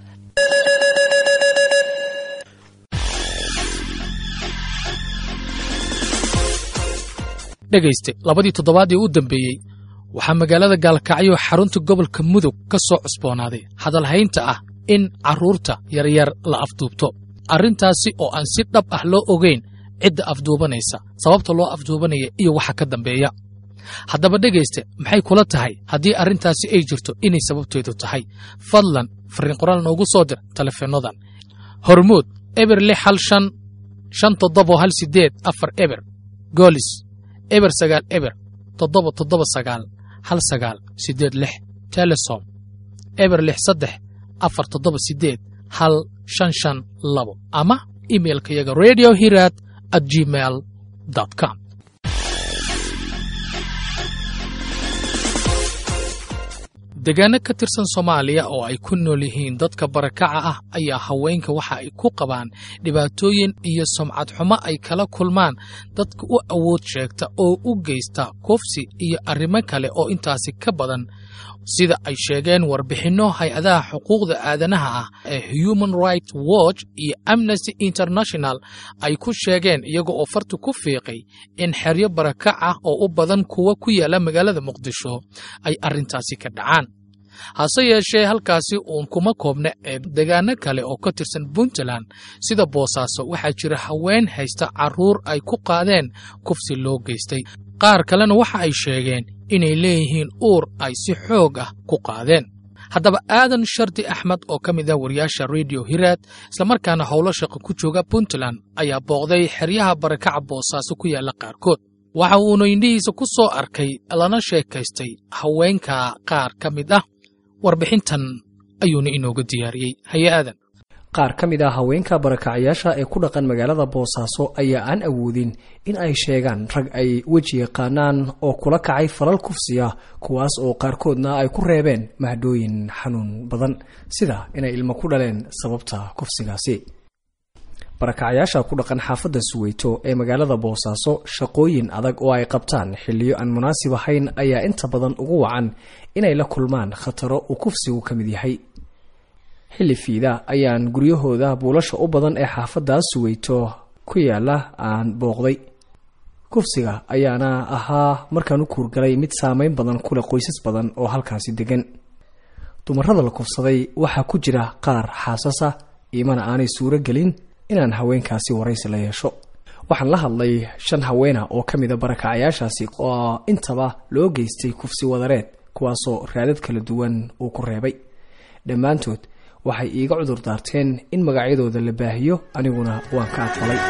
dhegayste labadii toddobaad ee u dambeeyey waxaa magaalada Gaalkacyo xarunta gobolka Mudug ka soo cusboonaaday hadalhaynta ah in carruurta yaryar la afduubto. arrintaasi oo aan si dhab ah loo ogeyn cidda afduubanaysa, sababta loo afduubanaya iyo waxa ka dambeeya. haddaba dhegayste, maxay kula tahay haddii arrintaasi ay jirto inay sababteedu tahay? fadlan fariin qoraal noogu soo dir taleefanadan hormuud eber lix hal shan shan toddoba hal sideed afar eber goolis eber sagaal eber toddoba toddoba sagaal hal sagaal sideed lix telesom eber lix saddex afar toddoba sideed hal shan shan labo ama emailka yaga radio hirad at gmail dot com. deegaano ka tirsan Soomaaliya oo ay ku nool yihiin dadka barakaca ah ayaa haweenka waxa ay ku qabaan dhibaatooyin iyo sumcad xumo ay kala kulmaan dadka u awood sheegta oo u geysta kufsi iyo arrimo kale oo intaasi ka badan, sida ay sheegeen warbixinno hay-adaha xuquuqda aadanaha ah ee Human Rights Watch iyo Amnesty International ay ku sheegeen, iyaga oo farta ku fiiqay in xeryo barakac ah oo u badan kuwa ku yaala magaalada Muqdisho ay arrintaasi ka dhacaan. hase yeeshee halkaasi uun kuma koobna ee deegaano kale oo ka tirsan Puntland sida Boosaaso waxaa jira haween haysta carruur ay ku qaadeen kufsi loo geystay. qaar kalena waxa ay sheegeen inay leeyihiin uur ay si xoog ah ku qaadeen. haddaba aadan shardi axmed oo ka mid ah wariyaasha radio Hirad isla markaana howlo shaqo ku jooga Puntland ayaa booqday xeryaha barakaca Boosaaso ku yaala qaarkood. waxa uuna indhihiisa ku soo arkay lana sheekaystay haweenka qaar ka mid ah. warbixintan ayuuna inooga diyaariyey hay-adan. qaar ka mid ah haweenka barakacayaasha ee ku dhaqan magaalada Boosaaso ayaa aan awoodin in ay sheegaan rag ay weji yaqaanaan oo kula kacay falal kufsiya, kuwaas oo qaarkoodna ay ku reebeen mahdooyin xanuun badan sida inay ilmo ku dhaleen sababta kufsigaasi. barakacayaasha ku dhaqan xaafadda Suweyto ee magaalada Boosaaso shaqooyin adag oo ay qabtaan xilliyo aan munaasib ahayn ayaa inta badan ugu wacan inay la kulmaan khataro uu kufsigu ka mid yahay. xilli fiida ayaan guryahooda buulasha u badan ee xaafaddaas Suweyto ku yaala aan booqday. kufsiga ayaana ahaa markaan u kuurgalay mid saameyn badan ku leh qoysas badan oo halkaasi degan. dumarrada la kufsaday waxaa ku jira qaar xaasasa, imana aanay suuro gelin inaan haweenkaasi waraysi la yeesho. waxaan la hadlay shan haweena oo ka mid a barakacayaashaasi oo intaba loo geystay kufsi wadareed, kuwaasoo raadad kala duwan uu ku reebay. dhammaantood waxay iiga cudur daarteen in magacyadooda la baahiyo, aniguna waan ka aqbalay.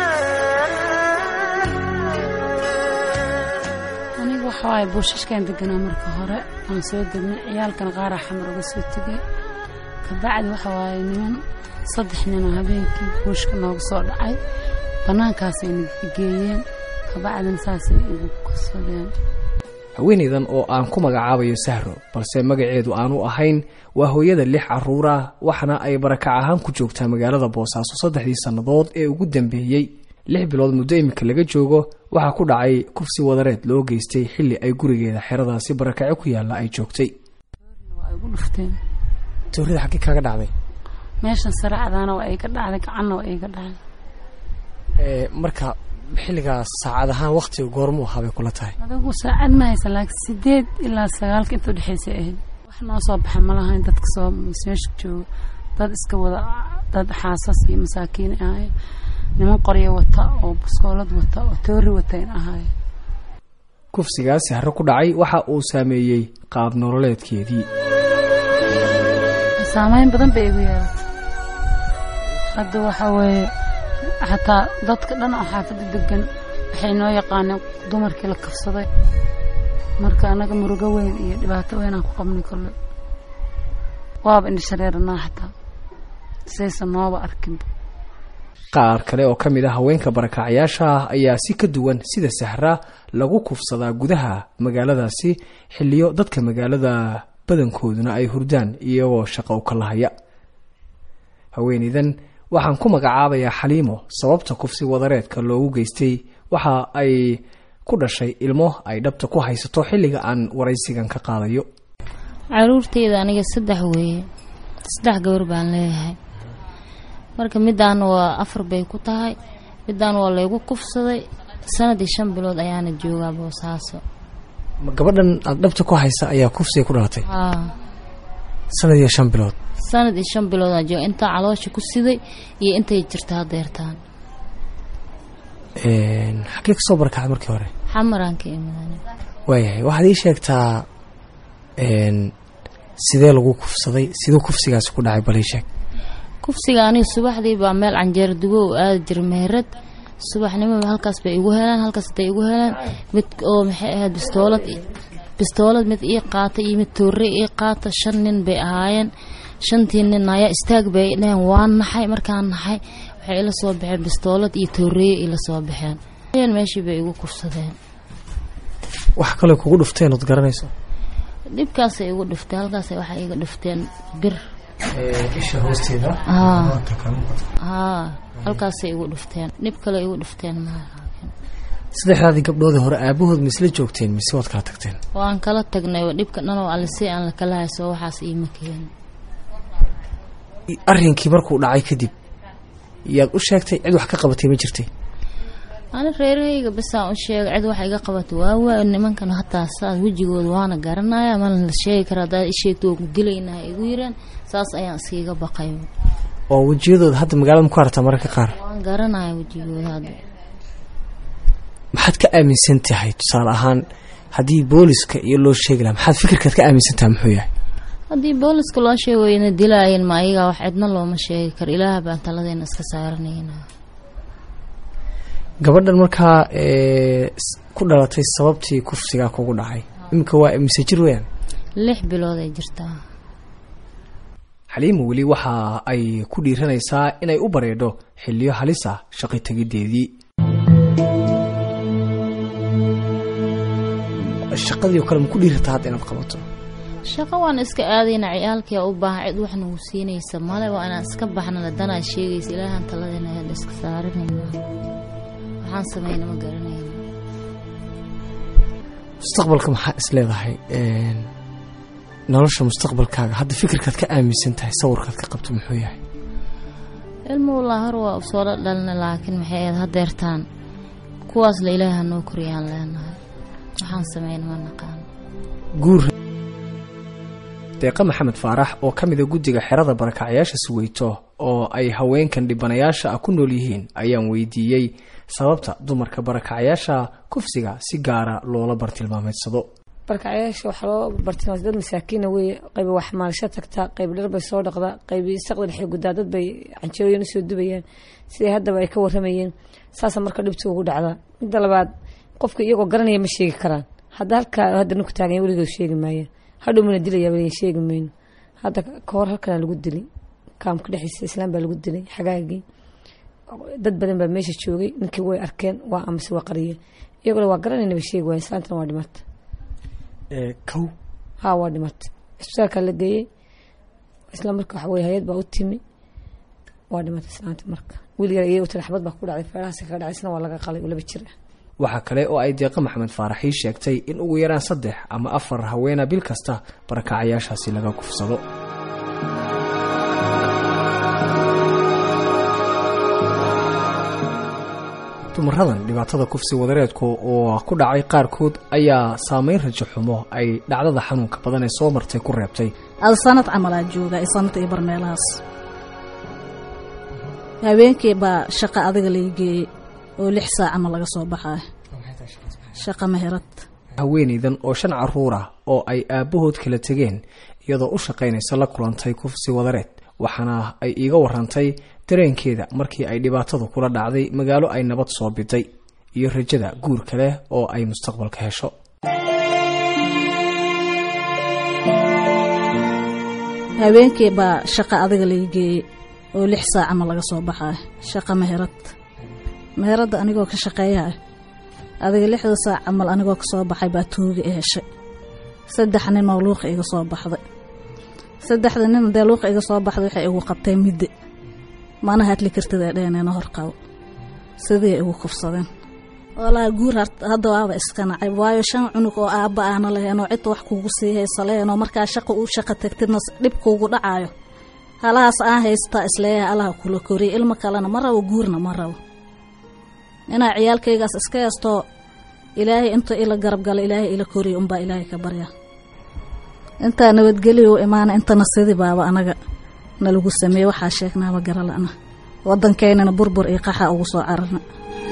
anigu waxa waaye buushashkaan deganaa marka hore aan soo degnay, ciyaalkan qaara xamar uga soo tegay. kabacdi waxa waaye niman saddex nin oo habeenkii buushka noogu soo dhacay, bannaankaasay geeyeen. kabacdina saasay igu korsadeen. haweenaydan oo aan ku magacaabayo Sahro balse magaceedu aanu ahayn waa hooyada lix carruur ah, waxaana ay barakac ahaan ku joogtaa magaalada Boosaaso saddexdii sannadood ee ugu dambeeyey. lix bilood muddo imika laga joogo waxaa ku dhacay kufsi wadareed loo geystay xilli ay gurigeeda xeradaasi barakaco ku yaalla ay joogtay. waa igu dhufteen. toorida xaggii kaaga dhacday? meeshan saracdaana waa iga dhacday, gacanna waa iga dhacday. ee marka xilligaas saacad ahaan waqtiga goormuu ahaa bay kula tahay? adigu saacad ma haysan, laakiin sideed ilaa sagaalka inta udhexaysa ahayd. wax noo soo baxa ma lahayn, dadka soo meesha jooga dad iska wada dad xaasas iyo masaakiin ahaayeen, niman qoryo wata oo buskoolad wata oo toori watayn ahaayeen. kufsigaas sahro ku dhacay waxa uu saameeyey qaab nololeedkeedii. saameyn badan bay igu yeelatay. hadda waxa weeye xataa dadka dhan oo xaafadda degan waxay noo yaqaaneen dumarkii la kufsaday. marka anaga murugo weyn iyo dhibaato weyn aan ku qabnay kolle. waaba indhashareernaa xataa saysan nooba arkin. qaar kale oo ka mid ah haweenka barakacyaasha ah ayaa si ka duwan sida sahra lagu kufsadaa gudaha magaaladaasi xilliyo dadka magaalada badankooduna ay hurdaan iyagoo shaqo u kala haya. haweeneydan waxaan ku magacaabayaa Xaliimo. sababta kufsi wadareedka loogu geystay waxa ay ku dhashay ilmo ay dhabta ku haysato xilliga aan waraysigan ka qaadayo. caruurteyda aniga saddex weeye, saddex gabar baan leeyahay. marka midaan waa afar bay ku tahay, midaan waa laygu kufsaday. sanad iyo shan bilood ayaana joogaa Boosaaso. ma gabadhan aad dhabta ku haysa ayaa kufsiga ku dhalatay? haa, sanad iyo shan bilood. sanad iyo shan bilood aan jooga, intaa caloosha ku siday iyo intay jirtaa deertaan. een xagee ka soo barakacday markii hore? xamaraan ka imaanay. waayahay, waxaad ii sheegtaa een sidee lagu kufsaday, siduu kufsigaasi ku dhacay? bal ii sheeg. kufsiga aniga subaxdii baa meel canjeer dubo oo aad jir meherad. subaxnimo halkaas bay igu helaan, halkaas bay igu helaan. mid oo maxay ahayd bistoolad bistoolad mid ii qaatay iyo mid toore ii qaatay. shan nin bay ahaayeen. shantii nin ayaa istaag bay dhaheen. waan naxay. markaan naxay waxay ila soo baxeen bistoolad iyo toore ila soo baxeen. meeshii bay igu kufsadeen. wax kale kugu dhufteen ood garanayso? dhibkaasay igu dhufteen. halkaasay waxay iga dhufteen bir isha hoosteeda. haa, halkaasay igu dhufteen. dhib kale igu dhufteen maaha. saddexdaadii gabdhoodii hore aabahood misla joogteen mise waad kala tagteen? waan kala tagnay. dhibka dhan oo alisi aan la kala hayso waxaas iima keen. arrinkii markuu dhacay kadib yaad u sheegtay cid wax ka qabatay ma jirtay? ani reerahayga basaan u sheegay. cid wax iga qabatay waa waa nimankan hataa saas wejigooda waana garanaya. ma la sheegi karaa haddaad i sheegto oo ku dilaynaa igu yiraan. saas ayaan iskiga baqay. oo wejiyadooda hadda magaalada ma ku aragtaa mararka qaar? waan garanaya wejigooda hadda. maxaad ka aaminsan tahay tusaale ahaan haddii booliska iyo loo sheegi lahaa maxaad fikirkaad ka aaminsan tahay muxuu yahay? haddii booliska loo sheego ina dilaayeen ma ayaga wax cidna looma sheegi karo. ilaah baan taladeena iska saaranayna. gabadhan markaa ku dhalatay sababtii kufsigaa kugu dhacay imika waa mise jir weeyaan? lix bilood ay jirtaa. Xaliimo weli waxa ay ku dhiiranaysaa inay u bareedho xilliyo halis ah shaqo tagideedii. shaqadii kale ma ku dhiirataa hadda inaad qabato? shaqo waan iska aadayna. ciyaalkii u baahan cid wax nagu siinaysa male. waa inaan iska baxna ladanaa sheegaysa. ilaahan taladeena ayaa iska saaranayna. waxaan sameeyna ma garanayna. mustaqbalka maxaa is leedahay nolosha mustaqbalkaaga hadda fikirkaad ka aaminsan tahay sawirkaad ka qabto muxuu yahay? ilmo walaa hor waa soo dhalna laakiin maxay aad hadeertaan kuwaas la ilaaha noo koriyaan leenahay. waxaan sameeyna ma naqaan. guur deeqa maxamed faarax oo ka mid ah guddiga xerada barakacyaasha Suweyto oo ay haweenkan dhibanayaasha ah ku nool yihiin ayaan weydiiyey sababta dumarka barakacyaasha kufsiga si gaara loola bartilmaameedsado. barkacyaasha waxa loo bartilmaameedsado dad masaakiin ah weeye. qayb wax maalasho tagta, qayb dhar bay soo dhaqda, qayb saqda dhexe gudaa dad bay canjeerooyin soo dubayaan sidii haddaba ay ka waramayeen. saasa marka dhibtu ugu dhacda. midda labaad qofka iyagoo garanaya ma sheegi karaan. hadda halka hadda ninku taagan weligood sheegi maayeen. hadhow mana dilayaa weligood sheegi mayno. hadda ka hor halkan lagu dilay kaamka dhexdiisa islaam baa lagu dilay xagaagii. dad badan baa meesha joogay. ninkii way arkeen waa amase waa qariyeen. iyagoo waa garanayna ba sheegi waayeen. islaantana waa dhimatay. ee kow haa waa dhimatay. isbitaalka la geeyey. isla marka waxa weeye hay'ad baa u timi waa dhimatay islaanta. marka weligeed iyagoo taraxbad baa ku dhacday. feerahaasi kaga dhacay. isna waa laga qalay oo laba jir ah. waxaa kale oo ay deeqa maxamed faarax ii sheegtay in ugu yaraan saddex ama afar haweena bil kasta barakacyaashaasi laga kufsado. dumaradan dhibaatada kufsi wadareedku oo ku dhacay qaarkood ayaa saameyn rajo xumo ay dhacdada xanuunka badan ee soo martay ku reebtay. al sanad camalaa jooga sanad iyo barmeelahaas. habeenkii baa shaqo adiga laga geeyey oo lix saac ama laga soo baxay. shaqo meherad haweenaydan oo shan carruur ah oo ay aabbahood kala tegeen iyadoo u shaqaynaysa la kulantay kufsi wadareed waxaana ay iiga warantay dareenkeeda markii ay dhibaatadu kula dhacday magaalo ay nabad soo biday iyo rajada guur kale oo ay mustaqbalka hesho. habeenkii baa shaqa adiga laga geeyey oo lix saac ama laga soo baxay shaqa meherad meheradda anigoo ka shaqeeyaa adiga lixda saac amal anigoo ka soo baxay baa tuuga i heshay saddex nin oo luuqa iga soo baxday saddexda nin dee luuqa iga soo baxday waxay igu qabtay midde mana hadli kartid ee dheeneena hor qabo sidii igu kufsadeen walaa guur hadda waaba iska nacay waayo shan cunug oo aabba aana lahayn oo cid wax kugu sii haysa lahayn oo markaa shaqo uu shaqo tagtidna dhib kuugu dhacayo halahaas aan haystaa isleeyahay allaha kula koriyay ilmo kalena ma rabo guurna ma rabo inaa ciyaalkaygaas iska heestoo ilaahay inta ila garab gala ilaahay ila koriyo unbaa ilaahay ka barya intaa nabadgeliyo imaana intana sidii baaba anaga nalagu sameeye waxaa sheegnaaba garala'na waddankeynana burbur iyo qaxa ugu soo cararna.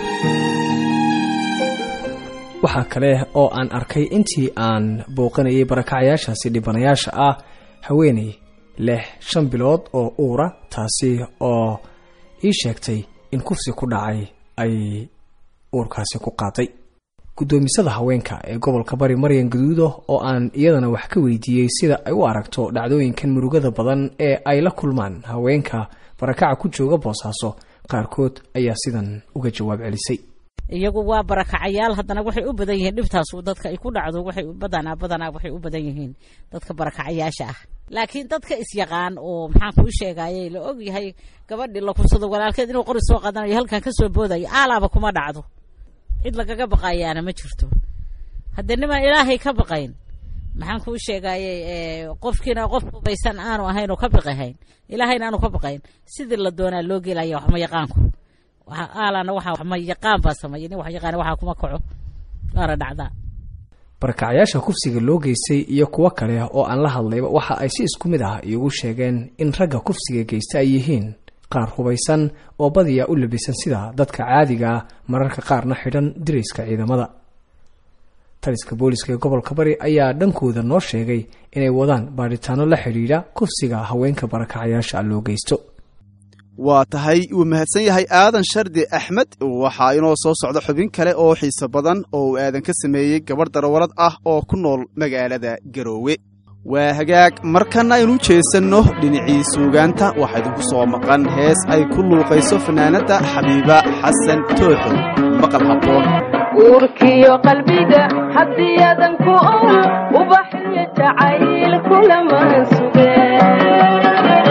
waxaa kale oo aan arkay intii aan booqanayay barakacayaashaasi dhibanayaasha ah haweeney leh shan bilood oo uura taasi oo ii sheegtay in kufsi ku dhacay ay uurkaasi ku qaaday. guddoomisada haweenka ee gobolka bari maryan gaduudo oo aan iyadana wax ka weydiiyey sida ay u aragto dhacdooyinkan murugada badan ee ay la kulmaan haweenka barakaca ku jooga boosaaso qaarkood ayaa sidan uga jawaab celisay. iyagu waa barakacayaal haddana waxay u badan yihiin dhibtaas dadka ay ku dhacdo waxay badanaa badanaa waxay u badan yihiin dadka barakacayaasha ah laakiin dadka isyaqaan oo maxaan kuu sheegayay la og yahay gabadhii la kufsado walaalkeed inuu qori soo qaadanayo halkan ka soo boodayo aalaaba kuma dhacdo cid lagaga baqayaana ma jirto haddee nimaan ilaahay ka baqayn maxaan kuu sheegayay qofkiina qof hubaysan aanu ahayn oo ka baqahayn ilaahayna aanu ka baqayn sidii la doonaa loo gelaya wax ma yaqaanku aalana waxa wax ma yaqaan baa sameeyay wax yaqaan waxa kuma kaco qaar dhacda. barakacayaasha kufsiga loo geystay iyo kuwa kale oo aan la hadlayba waxa ay si isku mid ah iyagu sheegeen in ragga kufsiga geysta ay yihiin qaar hubaysan oo badiyaa u labisan sida dadka caadiga ah mararka qaarna xidhan dirayska ciidamada. taliska booliska ee gobolka bari ayaa dhankooda noo sheegay inay wadaan baadhitaano la xidhiidha kufsiga haweenka barakacayaasha loo geysto. waa tahay uu mahadsan yahay aadan shardi axmed waxaa inoo soo socda xubin kale oo xiiso badan oo uu aadan ka sameeyey gabadh darawalad ah oo ku nool magaalada garoowe. waa hagaag markana aynu jeesanno dhinacii suugaanta waxaa idinku soo maqan hees ay ku luuqayso fanaanadda xabiiba xasan tooxo maqal habboon. uurkiyo qalbiga haddii aadan ku ol ubaxiyo jacayl kulamaan sugeen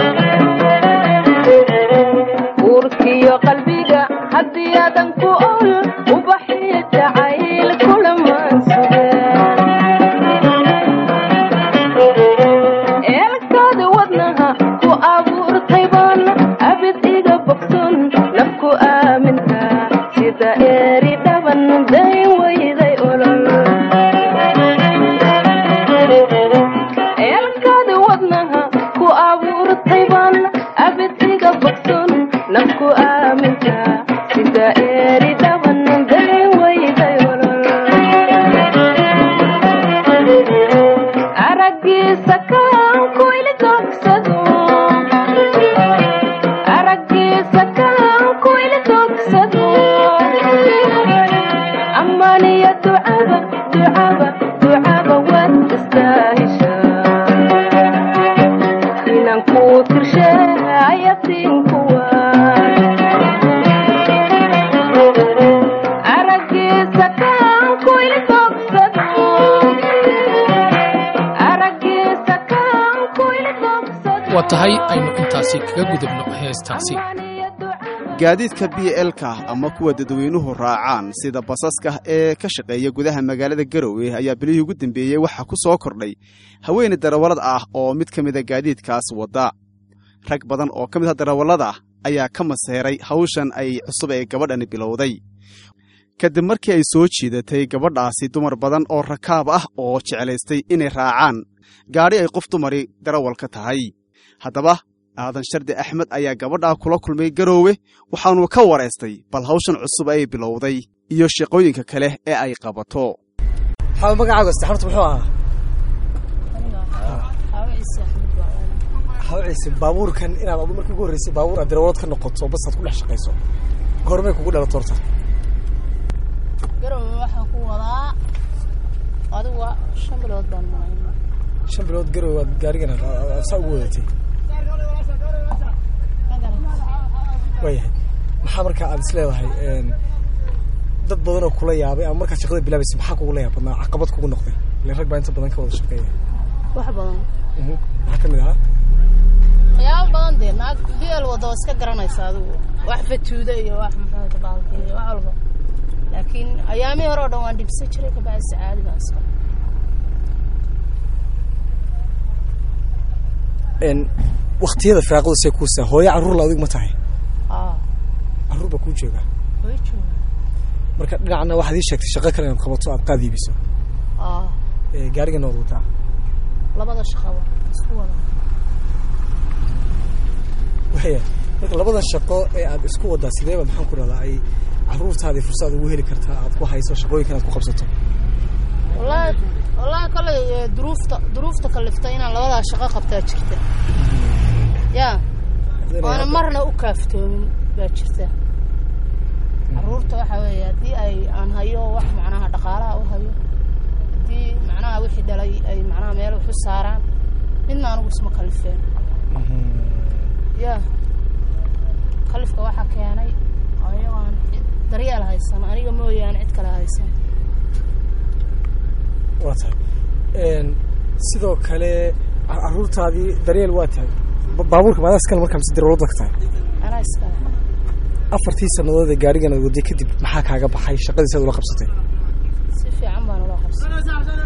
uurkiyo qalbiga haddii aadan ku ol ubaxiyo jacayl kulamaan sugeen eelkaada wadnaha ku abuurtay baan abid iga bogson nafku aaminka sida eeri dhaban dayn wayday olol eelkaada wadnaha ku abuurtay baan abid iga bogson nafku aaminka sida eeri dhaban dayn wayday olol araggiisa kaan ku ilidoogsado araggiisa kaan ku ilidoogsado ammaaniya ducaba ducaba ducaba waad istaahishaa inaan kuu tirshee ayatiinkuwa araggiisa kaan ku ilidoogsado araggiisa kaan ku ilidoogsado. waa tahay aynu intaasi kaga gudubno heestaasi. gaadiidka b l-ka ama kuwa dadweynuhu raacaan sida basaska ee ka shaqeeya gudaha magaalada garoowe ayaa bilihii ugu dambeeyey waxaa ku soo kordhay haweeney darawalad ah oo mid ka mida gaadiidkaas wadda. rag badan oo ka mid a darawallada ayaa ka maseeray hawshan ay cusub ee gabadhani bilowday kadib markii ay soo jiidatay gabadhaasi dumar badan oo rakaab ah oo jeclaystay inay raacaan gaadhi ay qof dumari darawal ka tahay. haddaba aadan shardi axmed ayaa gabadhaa kula kulmay garoowe waxaanu ka waraystay bal hawshan cusub ay bilowday iyo shaqooyinka kale ee ay qabato. حاول مقعد استحرت بحوها hawciisi baabuurkan inaad adu markii ugu horreysay baabuur aad darawalad ka noqoto bas aad ku dhex shaqayso goormay kugu dhalato horta garow waxaan ku wadaa adigu shan bilood baan maray shan bilood garow aad gaarigan saa ugu wadatay waayahay maxaa markaa aad is leedahay dad badan oo kula yaabay ama markaad shaqada bilaabaysay maxaa kugu yaab badnaa caqabad kugu noqday ileen rag baa inta badan ka wada shaqeeya wax badan maxaa kamid ahaa waxyaabo badan dee naag beel wada iska garanaysa adigu wax fatuuda iyo wax maxaa ka baalkay wax walba laakiin ayaamii hore oo dhan waan dhibsan jiray ka bacdi saacadi baan iska en waqtiyada firaaqada say ku saa hooyo caruur la adig ma tahay aa caruur ba ku jooga way jooga marka dhinacna waxaad ii sheegtay shaqo kale inaad qabato aad qaadibiso aa ee gaariga nood wataa labada shaqo isku wada waya marka labada shaqo ee aad isku wadaa sideeba maxaan ku radaa ay caruurtaadii fursad ugu heli kartaa aad ku hayso shaqooyinkan aad ku qabsato wallahi wallahi kale duruufta duruufta kaliftay inaan labada shaqo qabtaa jirta ya waana marna u kaaftoomin baa jirta caruurta waxa weeye haddii ay aan hayo wax macnaha dhaqaalaha u hayo haddii macnaha wixii dhalay ay macnaha meel wax u saaraan midna anigu isma kalifeen ya kalifka waxaa keenay ayagaan daryeel haysan aniga mooyaane cid kale haysan waa tahay sidoo kale caruurtaadii daryeel waa tahay baabuurka maadaa iskale markaa mise darawalada ka tahay anaa iskale afartii sannadood ee gaarigan aad waday kadib maxaa kaaga baxay shaqadiisa aad ula qabsatay si fiican baan ula qabsaday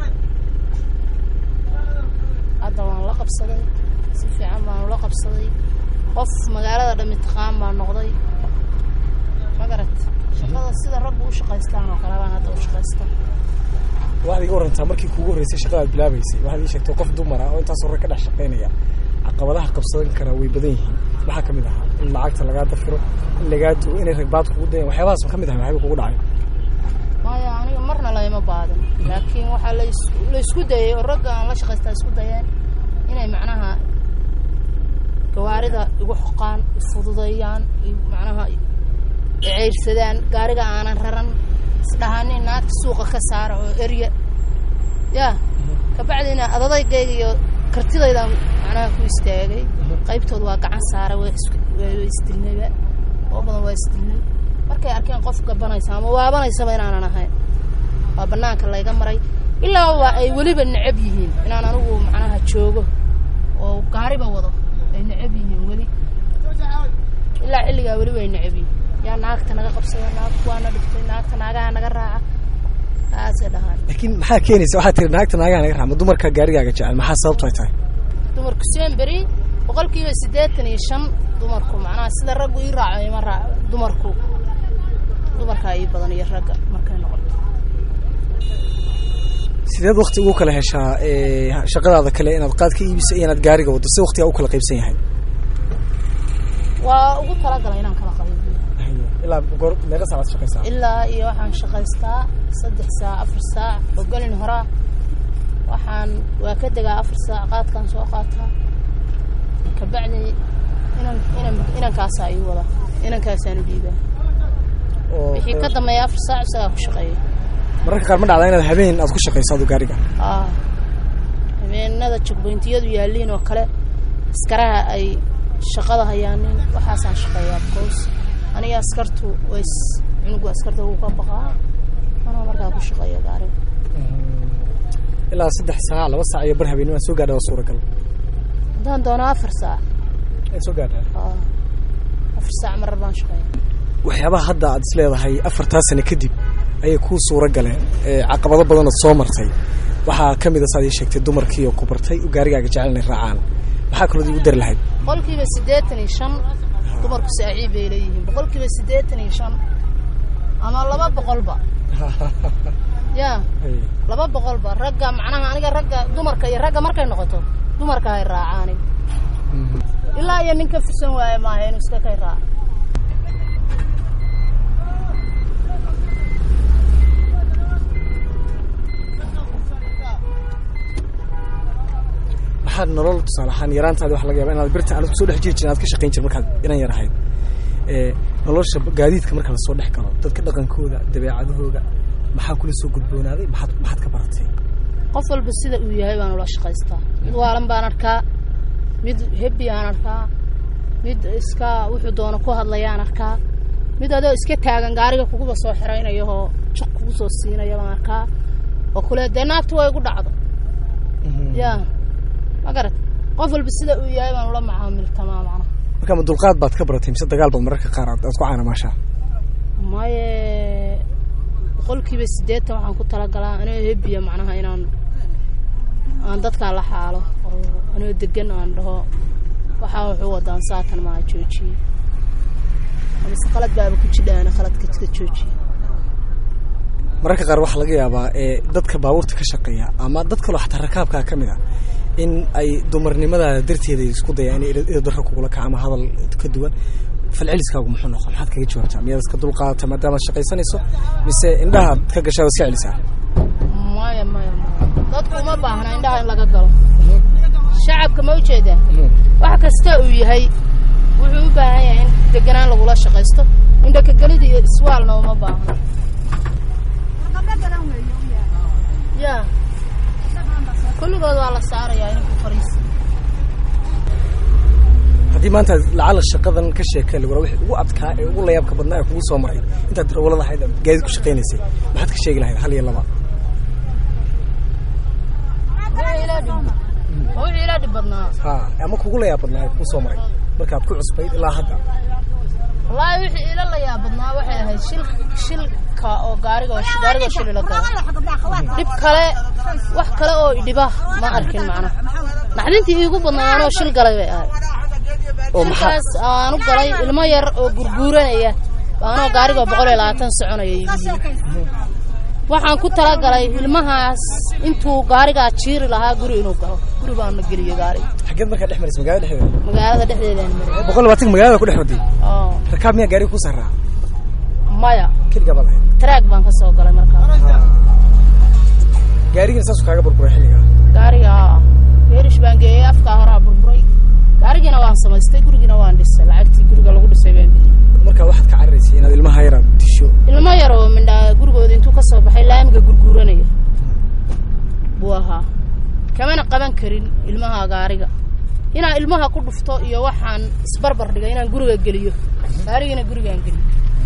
hadda waan la qabsaday si fiican baan ula qabsaday qof magaalada dhammi taqaan baan noqday ma garat shaqada sida raggu u shaqaystaan oo kale baan hadda u shaqaystaa waxaad iga warantaa markii kuugu horreysay shaqada aad bilaabaysay waxaad ii sheegtay qof dumar ah oo intaasoo rag ka dhex shaqaynaya caqabadaha qabsadan karaa way badan yihiin maxaa kamid ahaa in lacagta lagaa dafiro in lagaa duwo inay ragbaad kugu dayan waxyaabahaas ma kamid ahay waxyaaba kugu dhacay maya aniga marna layma baadin laakiin waxaa la la isku dayay oo ragga aan la shaqaystaa isku dayeen inay macnaha gawaarida igu xoqaan ifududeeyaan macnaha ceyrsadaan gaariga aanan raran isdhahanin naagta suuqa ka saara oo erya ya kabacdina adadaygayga iyo kartidaydan macnaha ku istaagay qaybtooda waa gacan saara way isdilnayba oo badan waa isdilnay markay arkeen qof gabanaysa ama waabanaysaba inaanan ahayn waa banaanka layga maray ilaa waa ay weliba necab yihiin inaan anigu macnaha joogo oo gaariba wado ay necab yihiin weli ilaa xilligaa weli way necab yihiin yaa naagta naga qabsada naagta waana dhigtay naagta naagaha naga raaca aasay dhahaan laakiin maxaa keenaysa waxaad tiri naagta naagaha naga raaca ma dumarka gaarigaaga jecel maxaa sababto ay tahay dumarku semberi boqolkiiba siddeetan iyo shan dumarku macnaha sida raggu ii raaco ima raaco dumarku dumarkaa ii badan iyo ragga markay noqoto sideed waqti ugu kala heshaa shaqadaada kale inaad qaad ka iibiso iyo inaad gaariga waddo si waqtigaa u kala qaybsan yahay waa ugu talagalay inaan kala qaybiyo ilaa goor meeqa saacaad shaqaysaa ilaa iyo waxaan shaqaystaa saddex saac afar saac ogalin horaa waxaan waa ka degaa afar saac qaadkaan soo qaataa kabacdi inan inan inankaasaa ii wada inankaasaan u dhiibaa wixii ka dambeeya afar saac isagaa ku shaqeeya mararka qaar ma dhacdaa inaad habeen aad ku shaqayso adu gaariga aa habeenada jogboyntiyadu yaalliin oo kale askaraha ay shaqada hayaanin waxaasaan shaqeeyaa because aniga askartu ways cunugu askarta wuu ka baqaa anaa markaa ku shaqeeya gaariga ilaa saddex saac laba saac iyo bar habeenimo soo gaadha waa suuragal haddaan doono afar saac ay soo gaadhaa aa afar saac marar baan shaqeeya waxyaabaha hadda aad is leedahay afartaa sano kadib ayay kuu suura galeen caqabado badan ood soo martay waxaa ka mid a saad ii sheegtay dumarkii oo ku bartay gaarigaaga jecel inay raacaan maxaa kaloo igu dari lahayd boqolkiiba siddeetan iyo shan dumarku saaciib bay leeyihiin boqolkiiba siddeetan iyo shan ama laba boqolba ya laba boqolba ragga macnaha aniga ragga dumarka iyo ragga markay noqoto dumarka ay raacaanin ilaa iyo nin ka fursan waaye maaha inuu iska kay raaco waxaad nolol tusaale ahaan yaraantaadi waxa laga yaabaa inaad birta aad kusoo dhex jiri jirin aad ka shaqayn jir markaad inan yar ahayd nolosha gaadiidka marka lasoo dhex galo dadka dhaqankooda dabeecadahooda maxaa kula soo gudboonaaday maxaad maxaad ka baratay qof walba sida uu yahay baan ula shaqaystaa mid waalan baan arkaa mid hebbi aan arkaa mid iska wuxuu doono ku hadlayaan arkaa mid adoo iska taagan gaariga kuguba soo xiraynayo oo jiq kugu soo siinayo baan arkaa oo kule dee naaftu way igu dhacdo ya ma garat qof walba sida uu yahay baan ula macaamiltamaa macna marka ma dulqaad baad ka baratay mise dagaal baad mararka qaar aad ku caana maashaa maye boqolkiiba siddeetan waxaan ku talagalaa anoo hebbiya macnaha inaan aan dadkaa la xaalo oo anoo degan aan dhaho waxaa wuxuu wadaan saatan maa joojiye mise qalad baaba ku jidhaana qaladka ka joojiye mararka qaar waxaa laga yaabaa dadka baabuurta ka shaqeeya ama dad kaloo xataa rakaabkaa ka mid a in ay dumarnimadaada darteeda isku dayaan inay idadaro kugula kaca ama hadal ka duwan falceliskaagu muxuu noqon maxaad kaga jawaabtaa miyaad iska dulqaadata maadaamaad shaqaysanayso mise indhahaad ka gashaa iska celisaa maya maya maya dadku uma baahna indhaha in laga galo shacabka ma ujeedaa wax kasta uu yahay wuxuu u baahan yahay in deganaan lagula shaqaysto indhaka gelida iyo iswaalna uma baahna ya kulligood waa la saarayaa ininku fariisa haddii maanta lacala shaqadan ka sheekay lagura wixii ugu adkaa ee ugu layaabka badnaa ee kugu soo maray intaad darawalada ahayd gaadiid ku shaqaynaysay maxaad ka sheegi lahayd hal iyo laba wixii ila dhib badnaa ha ama kugu layaab badnaa ee kugu soo maray markaad ku cusbayd ilaa hadda wallaahi wixii ila layaab badnaa waxay ahayd shil shilka oo gaariga oo gaariga shil ila galo dhib kale wax kale oo idhiba ma arkin macnaha naxdintii iigu badnaa anoo shil galay bay ahayd oo maxaas aanu galay ilmo yar oo gurguuranaya anoo gaariga boqol iyo labaatan soconaya iigu waxaan ku talagalay ilmahaas intuu gaarigaa jiiri lahaa guri inuu galo guri baan ma geliyo gaariga xageed markaa dhex maraysa magaalada dhexdeeda magaalada dhexdeedaan maray boqol labaatan magaalada ku dhex waday oo rakaab miyaa gaariga ku saaraa maya keliga baad ahayd track baan ka soo galay markaa gaarigan saasuu kaaga burburay xilliga gaariga geerish baan geeyey afkaa horaa burburay gaarigina waan samaystay gurigina waan dhisay lacagtii guriga lagu dhisay baan bixiyey marka waxaad ka cararaysay inaad ilmaha yar disho ilmo yar oo mindhaa gurigooda intuu ka soo baxay laamiga gurguuranaya buu ahaa kamana qaban karin ilmaha gaariga inaan ilmaha ku dhufto iyo waxaan isbarbar dhigay inaan guriga geliyo gaarigina gurigaan geliyo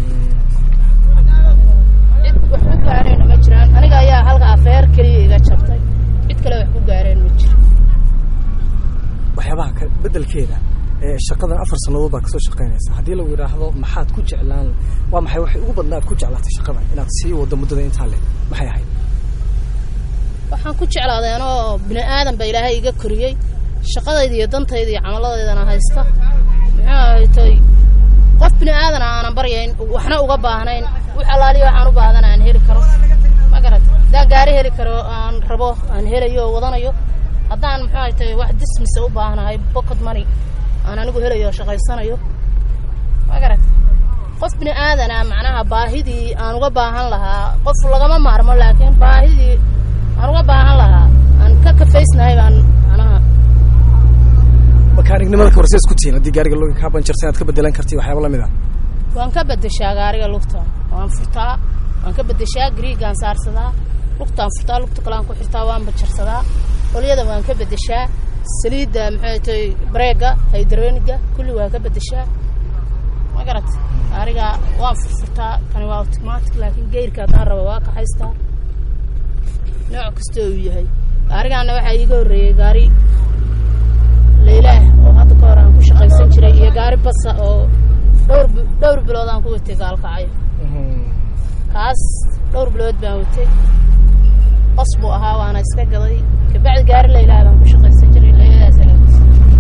cid wax ku gaareen ma jiraan aniga ayaa halka afeer keliya iga jabtay cid kale wax ku gaareen ma jiro waxyaabaha bedelkeeda shaqadan afar sanadood baad kasoo shaqaynaysa haddii lagu yidhaahdo maxaad ku jeclaan waa maxay waxay ugu badnaad ku jeclaatay shaqadan inaad sii waddo muddada intaa le maxay ahayd waxaan ku jeclaaday anoo bini aadan ba ilaahay iga koriyey shaqadayda iyo dantayda iyo camaladeydana haysta muxuu ahaytay qof bini aadan aanan baryayn waxna uga baahnayn wix allaaliya waxaan u baahdan aan heli karo ma garat haddaan gaari heli karo aan rabo aan helayo oo wadanayo haddaan muxuu ahaytay wax dismise u baahnahay pocket money aan anigu helayo shaqaysanayo ma garat qof bini aadana macnaha baahidii aan uga baahan lahaa qof lagama maarmo laakiin baahidii aan uga baahan lahaa aan ka kafaysnahay baan macnaha makaanignimada ka horse isku tihiin haddii gaariga lugta kaa banjarsan inaad ka bedelan kartid waxyaaba lamid ah waan ka bedeshaa gaariga lugta waan furtaa waan ka bedeshaa gariigaan saarsadaa lugtaan furtaa lugta kale aan ku xirtaa waan banjarsadaa olyada waan ka bedeshaa saliidda maxay tahay bareega hydroniga kulli waa ka bedeshaa ma garat gaariga waan furfurtaa kani waa automatic laakiin geyrka haddaan rabo waa kaxaystaa nooc kasta uu yahay gaarigaana waxaa iiga horreeyey gaari laylaah oo hadda ka hor aan ku shaqaysan jiray iyo gaari basa oo dhowr dhowr bilood aan ku watay gaalkacyo kaas dhowr bilood baan watay bas buu ahaa waana iska gaday kabacdi gaari laylaah baan ku shaqaysan jiray layladaas alaabtiisa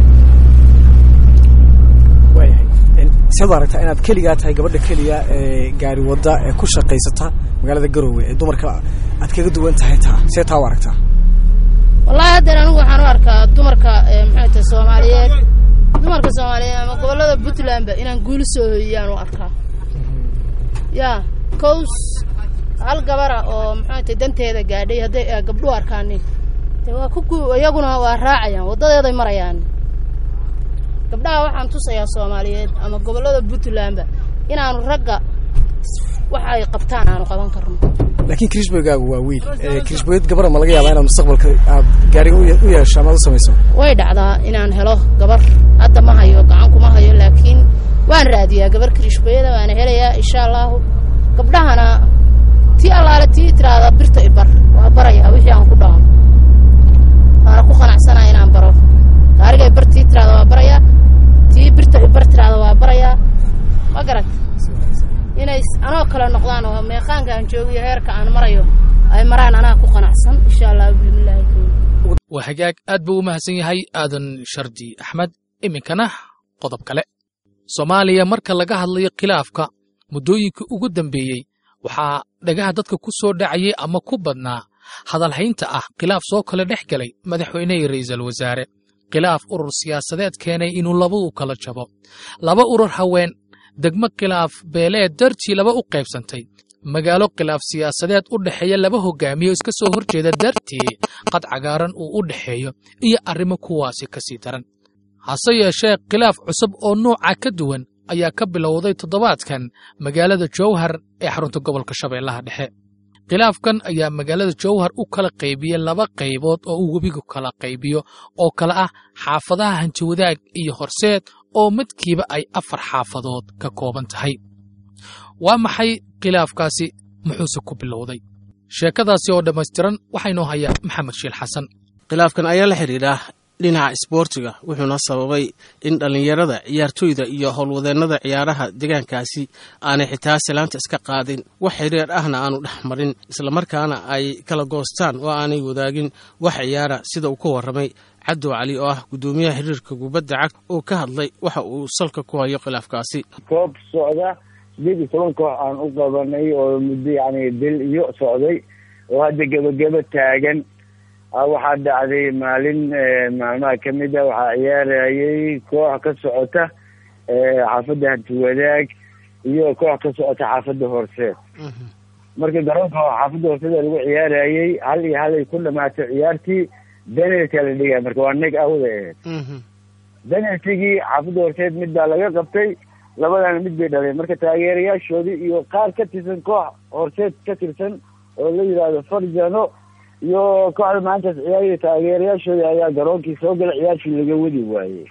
waayahay siad aragtaa inaad keligaa tahay gabadha keliya ee gaari wadda ee ku shaqaysata magaalada Garowe ee dumarka aad kaga duwan tahay taa see taa u aragtaa wallahi hadda anigu waxaan u arkaa dumarka maxay tahay Soomaaliyeed dumarka Soomaaliyeed ama gobolada Puntland inaan guul soo hoyiyaan u arkaa ya cows hal gabara oo maxay tahay danteeda gaadhay haday gabdho arkaan waa ku iyaguna waa raacayaan wadadeeday marayaan gabdhaha waxaan tusayaa Soomaaliyeed ama gobolada Puntland inaanu ragga waxa ay qabtaan aanu qaban karno laakiin Krishbogaagu waa wiil ee Krishboyd gabar ma laga yaabaa inaan mustaqbalka aad gaariga u yeesho ama u samayso way dhacdaa inaan helo gabar hadda ma hayo gacan kuma hayo laakiin waan raadiyaa gabar Krishboyda waan helayaa insha Allah gabdhahana tii allaale tii tiraada birta ibar waa baraya wixii aan ku dhaho waan ku qanacsanahay inaan baro gaariga bartii tiraada waa baraya tii birta ibar tiraada waa baraya ma garad inay anoo kala noqdaan oo meeqaanka aan joogiyo heerka aan marayo ay maraan anaa ku qanacsan insha Allah billahi waa hagaag aad buu u mahadsan yahay aadan shardi axmed iminkana qodob kale Soomaaliya marka laga hadlayo khilaafka muddooyinka ugu dambeeyay waxaa dhagaha dadka ku soo dhacayay ama ku badnaa hadal haynta ah khilaaf soo kala dhex galay madaxweynaha ra'iisul wasaare khilaaf urur siyaasadeed keenay inuu laba u kala jabo laba urur haween degmo khilaaf beeleed dartii laba u qaybsantay magaalo khilaaf siyaasadeed u dhaxeeya laba hogaamiye iska soo horjeeda dartii qad cagaaran uu u dhaxeeyo iyo arrimo kuwaasi ka sii daran hase yeeshee khilaaf cusub oo nooca ka duwan ayaa ka bilowday toddobaadkan magaalada Jowhar ee xarunta gobolka Shabeellaha Dhexe khilaafkan ayaa magaalada Jowhar u kala qaybiyay laba qaybood oo uu webigu kala qaybiyo oo kala ah xaafadaha Hantiwadaag iyo Horseed oo midkiiba ay afar xaafadood ka kooban tahay waa maxay khilaafkaasi muxuuse ku bilowday sheekadaasi oo dhammaystiran waxaynu hayaa Maxamed Shiil Xasan khilaafkan ayaa la xiriira dhinaca isboortiga wuxuuna sababay in dhalinyarada ciyaartoyda iyo howlwadeennada ciyaaraha deegaankaasi aanay xitaa salaanta iska qaadin wax xiriir ahna aanu dhexmarin islamarkaana ay kala goostaan oo aanay wadaagin wax ciyaara sida uu ka warramay Cabdu Cali oo ah gudoomiyaha xiriirka kubadda cagta oo ka hadlay waxa uu salka ku hayo khilaafkaasi koob socda dib toban koox aan u qabanay oo muddo yani dil iyo socday oo hadda gabagaba taagan waxaa dhacday maalin maalmaha ka mid ah waxaa ciyaarayay koox ka socota xaafadda Hantiwadaag iyo koox ka socota xaafadda Horseed marka garoonka xaafadda Horseed lagu ciyaarayay hal iyo hal ay ku dhamaatay ciyaartii penalty la dhigay marka waa nag awda ah penalty-gii xaafadda Horseed mid baa laga qabtay labadana mid bay dhaleen marka taageerayaashoodii iyo qaar ka tirsan koox Horseed ka tirsan oo la yiraahdo Farjano iyo kooxda maantaas ciyaaraya taageerayaashooda ayaa garoonkii soo galay ciyaartii laga wadi waayey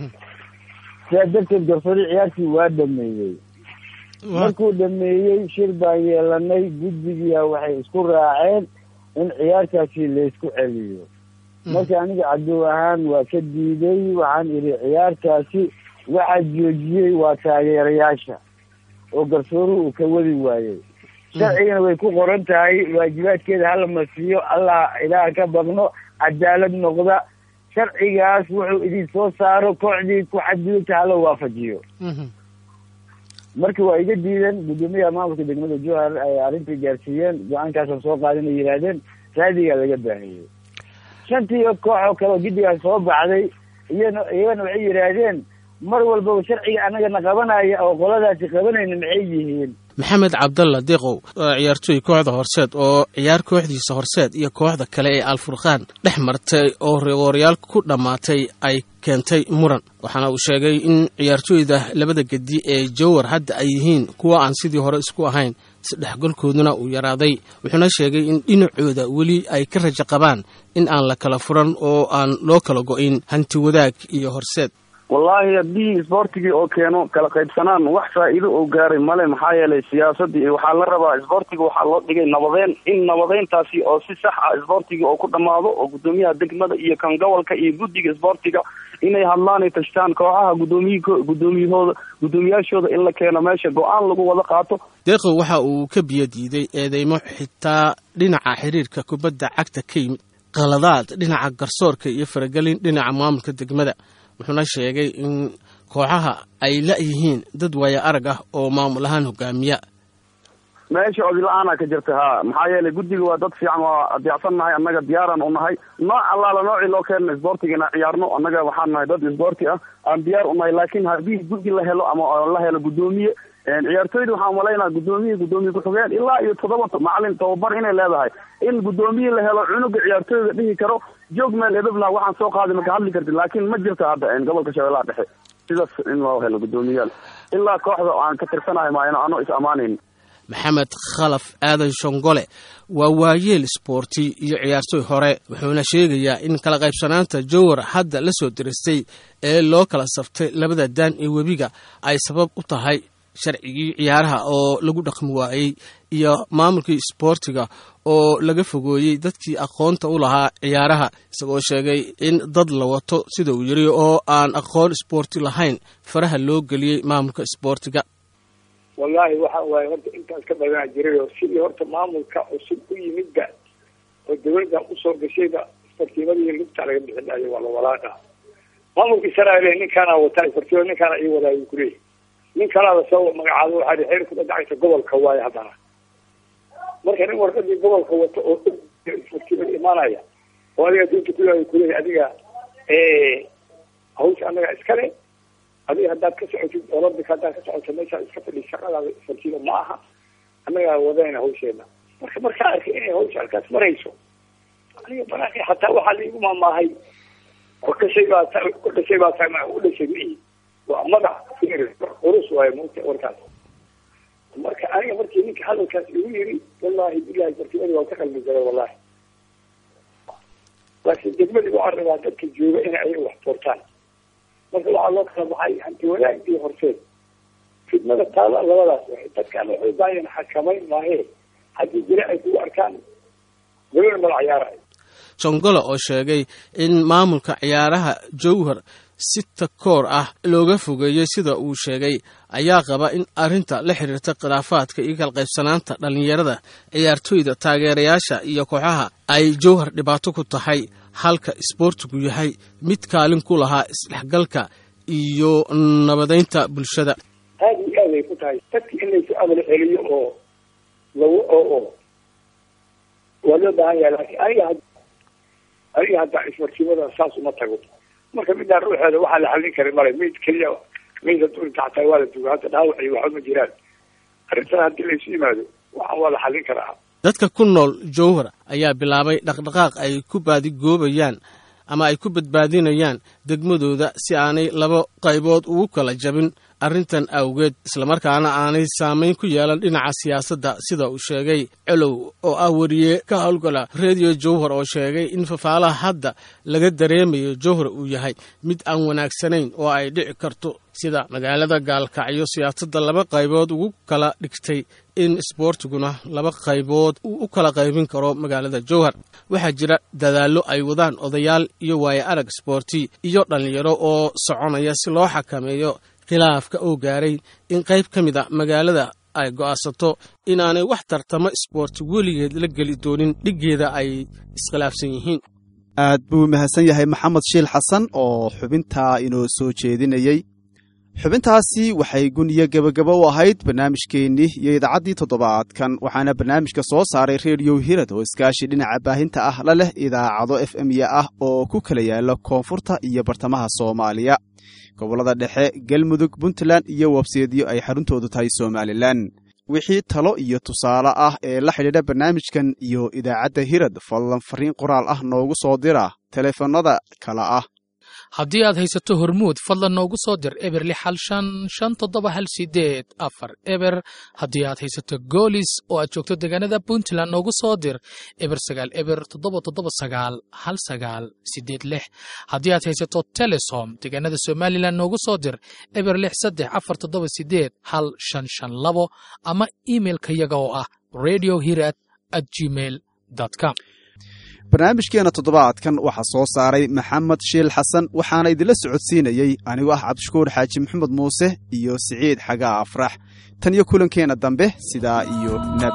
sidaa darteed garsoore ciyaartii waa dhameeyey markuu dhameeyey shir baan yeelanay guddigiia waxay isku raaceen in ciyaartaasi laysku celiyo marka aniga cadow ahaan waa ka diiday waxaan idhi ciyaartaasi waxaa joojiyey waa taageerayaasha oo garsooruhu uu ka wadi waayey sharcigana way ku qoran tahay waajibaadkeeda hala masiiyo allah ilaah ka badno cadaalad noqda sharcigaas wuxuu idin soo saaro kooxdii ku xadgudubta hala waafajiyo marka waa iga diidan gudoomiyaha maamulka degmada Jowhar ay arrintii gaarsiiyeen go-aankaasaan soo qaadin ay yidhaahdeen raadigaa laga baahiyey shantii koox oo kale oo giddigaas soo baxday iyana iyagana waxay yidhaahdeen mar walbaba sharciga annagana qabanaya oo qoladaasi qabanayna maxay yihiin maxamed cabdalla deeqow oo ciyaartooy kooxda Horseed oo ciyaar kooxdiisa Horseed iyo kooxda kale ee Alfurqaan dhex martay oo reegooryaal ku dhamaatay ay keentay muran waxaana uu sheegay in ciyaartooyda labada gedi ee Jowhar hadda ay yihiin kuwa aan sidii hore isku ahayn isdhexgalkooduna uu yaraaday wuxuuna sheegay in dhinacooda weli ay ka rajo qabaan in aan la kala furan oo aan loo kala go'in Hantiwadaag iyo Horseed wallaahi haddii isboortigii oo keeno kala qaybsanaan wax faa'iido oo gaaray male maxaa yeelay siyaasadii waxaa la rabaa isboortiga waxaa loo dhigay nabadeen in nabadeyntaasi oo si sax ah isboortiga oo ku dhammaado oo gudoomiyaha degmada iyo kan gobolka iyo guddiga isboortiga inay hadlaan ay tashtaan kooxaha gudoomiyi gudoomiyahooda gudoomiyaashooda in la keeno meesha go-aan lagu wada qaato deeqow waxa uu ka biyo diiday eedeymo xitaa dhinaca xiriirka kubadda cagta ka yimid qaladaad dhinaca garsoorka iyo faragelin dhinaca maamulka degmada wuxuuna sheegay in kooxaha ay la-yihiin dad waaya arag ah oo maamul ahaan hogaamiya meesha odila-aana ka jirta ha maxaa yeelay guddiga waa dad fiican waa adeecsan nahay annaga diyaaran u nahay nooc allaala noocii loo keena isboortiga inaan ciyaarno annaga waxaan nahay dad isboorti ah aan diyaar u nahay laakiin haddii guddi la helo ama la helo guddoomiye ciyaartooyda waxaan malaynaa guddoomiye guddoomiye ku-xigeen ilaa iyo toddoba macalin tababar inay leedahay in guddoomiye la helo cunuga ciyaartooyda dhihi karo joog meel edebna waxaan soo qaaday maka hadli karti laakiin ma jirto hadda gobolka shabeellaha dhexe sidaas in loo helo guddoomiyaal ilaa kooxda aan ka tirsanahay maayno ano is ammaanayn maxamed khalaf aadan shongole waa waayeel isboorti iyo ciyaartooy hore wuxuuna sheegayaa in kala qaybsanaanta jowhar hadda la soo diristay ee loo kala saftay labada daan ee webiga ay sabab u tahay sharcigii ciyaaraha oo lagu dhaqmi waayey iyo maamulkii isboortiga oo laga fogooyey dadkii aqoonta u lahaa ciyaaraha isagoo sheegay in dad la wato sida uu yiri oo aan aqoon isboorti lahayn faraha loo geliyey maamulka isboortiga wallaahi waxa waaye horta intaas ka badanaa jiray oo sidii horta maamulka cusub u yimidba oo dawladda usoo gashayba isbartiimadii lugta laga bixinayo waa la walaaqa maamulkii sanaale ninkaana wataa isbartiima ninkaana ii wadaayo kuleeyahy nin kalaada soo magacaabo waxaa xeer kubadda cagta gobolka waaye haddana marka nin warqadii gobolka wato oo isbartiimada imaanaya oo adiga dunta kulaayo kuleeyahy adiga hawsha anaga iskale adiga haddaad ka socotid olambika haddaad ka socota meeshaa iska fadhi shaqadaada isfartiida ma aha annagaa wadayna hawsheena marka markaa arkay inay hawsha halkaas marayso aniga banaanka hataa waxaa laigu maamaahay kordhashay baa kordhashay baa taagna u dhashay mii waa madax urus waayo mugta warkaas marka aniga markii ninka hadalkaas igu yiri wallahi bilahi fartimadi waa ka qalbi galay wallahi laakiin degmadii waxaa rabaa dadka jooga inay ayaga wax toortaan marka waxaa loo kala baxay hanti wadaag iyo horseed fidmada taala labadaas waxay dadkaan waxay u baahan xakamayn maahe haddii jira ay kugu arkaan gabar mala ciyaarayo shongolo oo sheegay in maamulka ciyaaraha jowhar si takoor ah looga fogeeyey sida uu sheegay ayaa qaba in arrinta la xiriirta khilaafaadka iyo kala qaybsanaanta dhallinyarada ciyaartooyda taageerayaasha iyo kooxaha ay jowhar dhibaato ku tahay halka isboortigu yahay mid kaalin ku lahaa isdhexgalka iyo nabadaynta bulshada aada iyo aad ay ku tahay dadki in laysu amalo celiyo oo lagu oo oo waa loo baahan yahay laakiin aniga aniga hadda isbartimada saas uma tago marka midaan ruuxeeda waxaa la xallin kara male mayd keliya mayda durinta xataa waa la duga hadda dhaawac iyo waxba ma jiraan arrintan haddii laysu yimaado waxaan waa la xallin karaa dadka ku nool jowhar ayaa bilaabay dhaqdhaqaaq ay ku baadigoobayaan ama ay ku badbaadinayaan degmadooda si aanay laba qaybood ugu kala jabin arrintan awgeed islamarkaana aanay saamayn ku yeelan dhinaca siyaasadda sida uu sheegay colow oo ah wariye ka howlgala redio jowhar oo sheegay in fafaalaha hadda laga dareemayo jowhar uu yahay mid aan wanaagsanayn oo ay dhici karto sida magaalada gaalkacyo siyaasadda laba qaybood ugu kala dhigtay in isboortiguna laba qaybood uu u kala qaybin karo magaalada jowhar waxaa jira dadaallo ay wadaan odayaal iyo waaye arag isboorti iyo dhallinyaro oo soconaya si loo xakameeyo khilaafka oo gaaray in qayb ka mid a magaalada ay go'aansato inaanay wax tartamo isboorti weligeed la geli doonin dhiggeeda ay iskhilaafsan yihiin aad buu mahadsan yahay maxamed shiil xasan oo xubintaa inoo soo jeedinayey xubintaasi waxay guniyo gebagabo u ahayd barnaamijkeennii iyo idaacaddii toddobaadkan waxaana barnaamijka soo saaray rediyo hirad oo iskaashi dhinaca baahinta ah la leh idaacado f m ya ah oo ku kala yaala koonfurta iyo bartamaha soomaaliya gobollada dhexe galmudug puntland iyo webseedyo ay xaruntoodu tahay somalilan wixii talo iyo tusaale ah ee la xidhiidha barnaamijkan iyo idaacadda hirad fadlan fariin qoraal ah noogu soo dira teleefanada kale ah haddii aad haysato hormuud fadlan noogu soo dir eber lix hal shan shan toddoba hal sideed afar eber haddii aad haysato goolis oo aad joogto deegaanada puntland noogu soo dir eber sagaal eber toddoba toddoba sagaal hal sagaal sideed lix haddii aad haysato telesom deegaanada somalilan noogu soo dir eber lix saddex afar toddoba sideed hal shan shan labo ama imailka yaga oo ah radio hirad at gmail dot com barnaamijkeena toddobaadkan waxaa soo saaray maxamed shiil xasan waxaana idinla socodsiinayey anigoo ah cabdishakuur xaaji maxamed muuse iyo siciid xagaa afrax tan iyo kulankeenna dambe sidaa iyo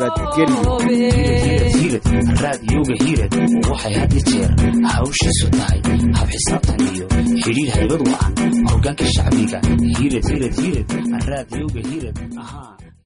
nabadgelyoraadiyooga hiirad waxay had i jeer hawshiisu tahay hab xisaabtan iyo xidhiir haybad wacan hoggaanka shacbiga hiirad hiirad hiirad raadiyooga hiirad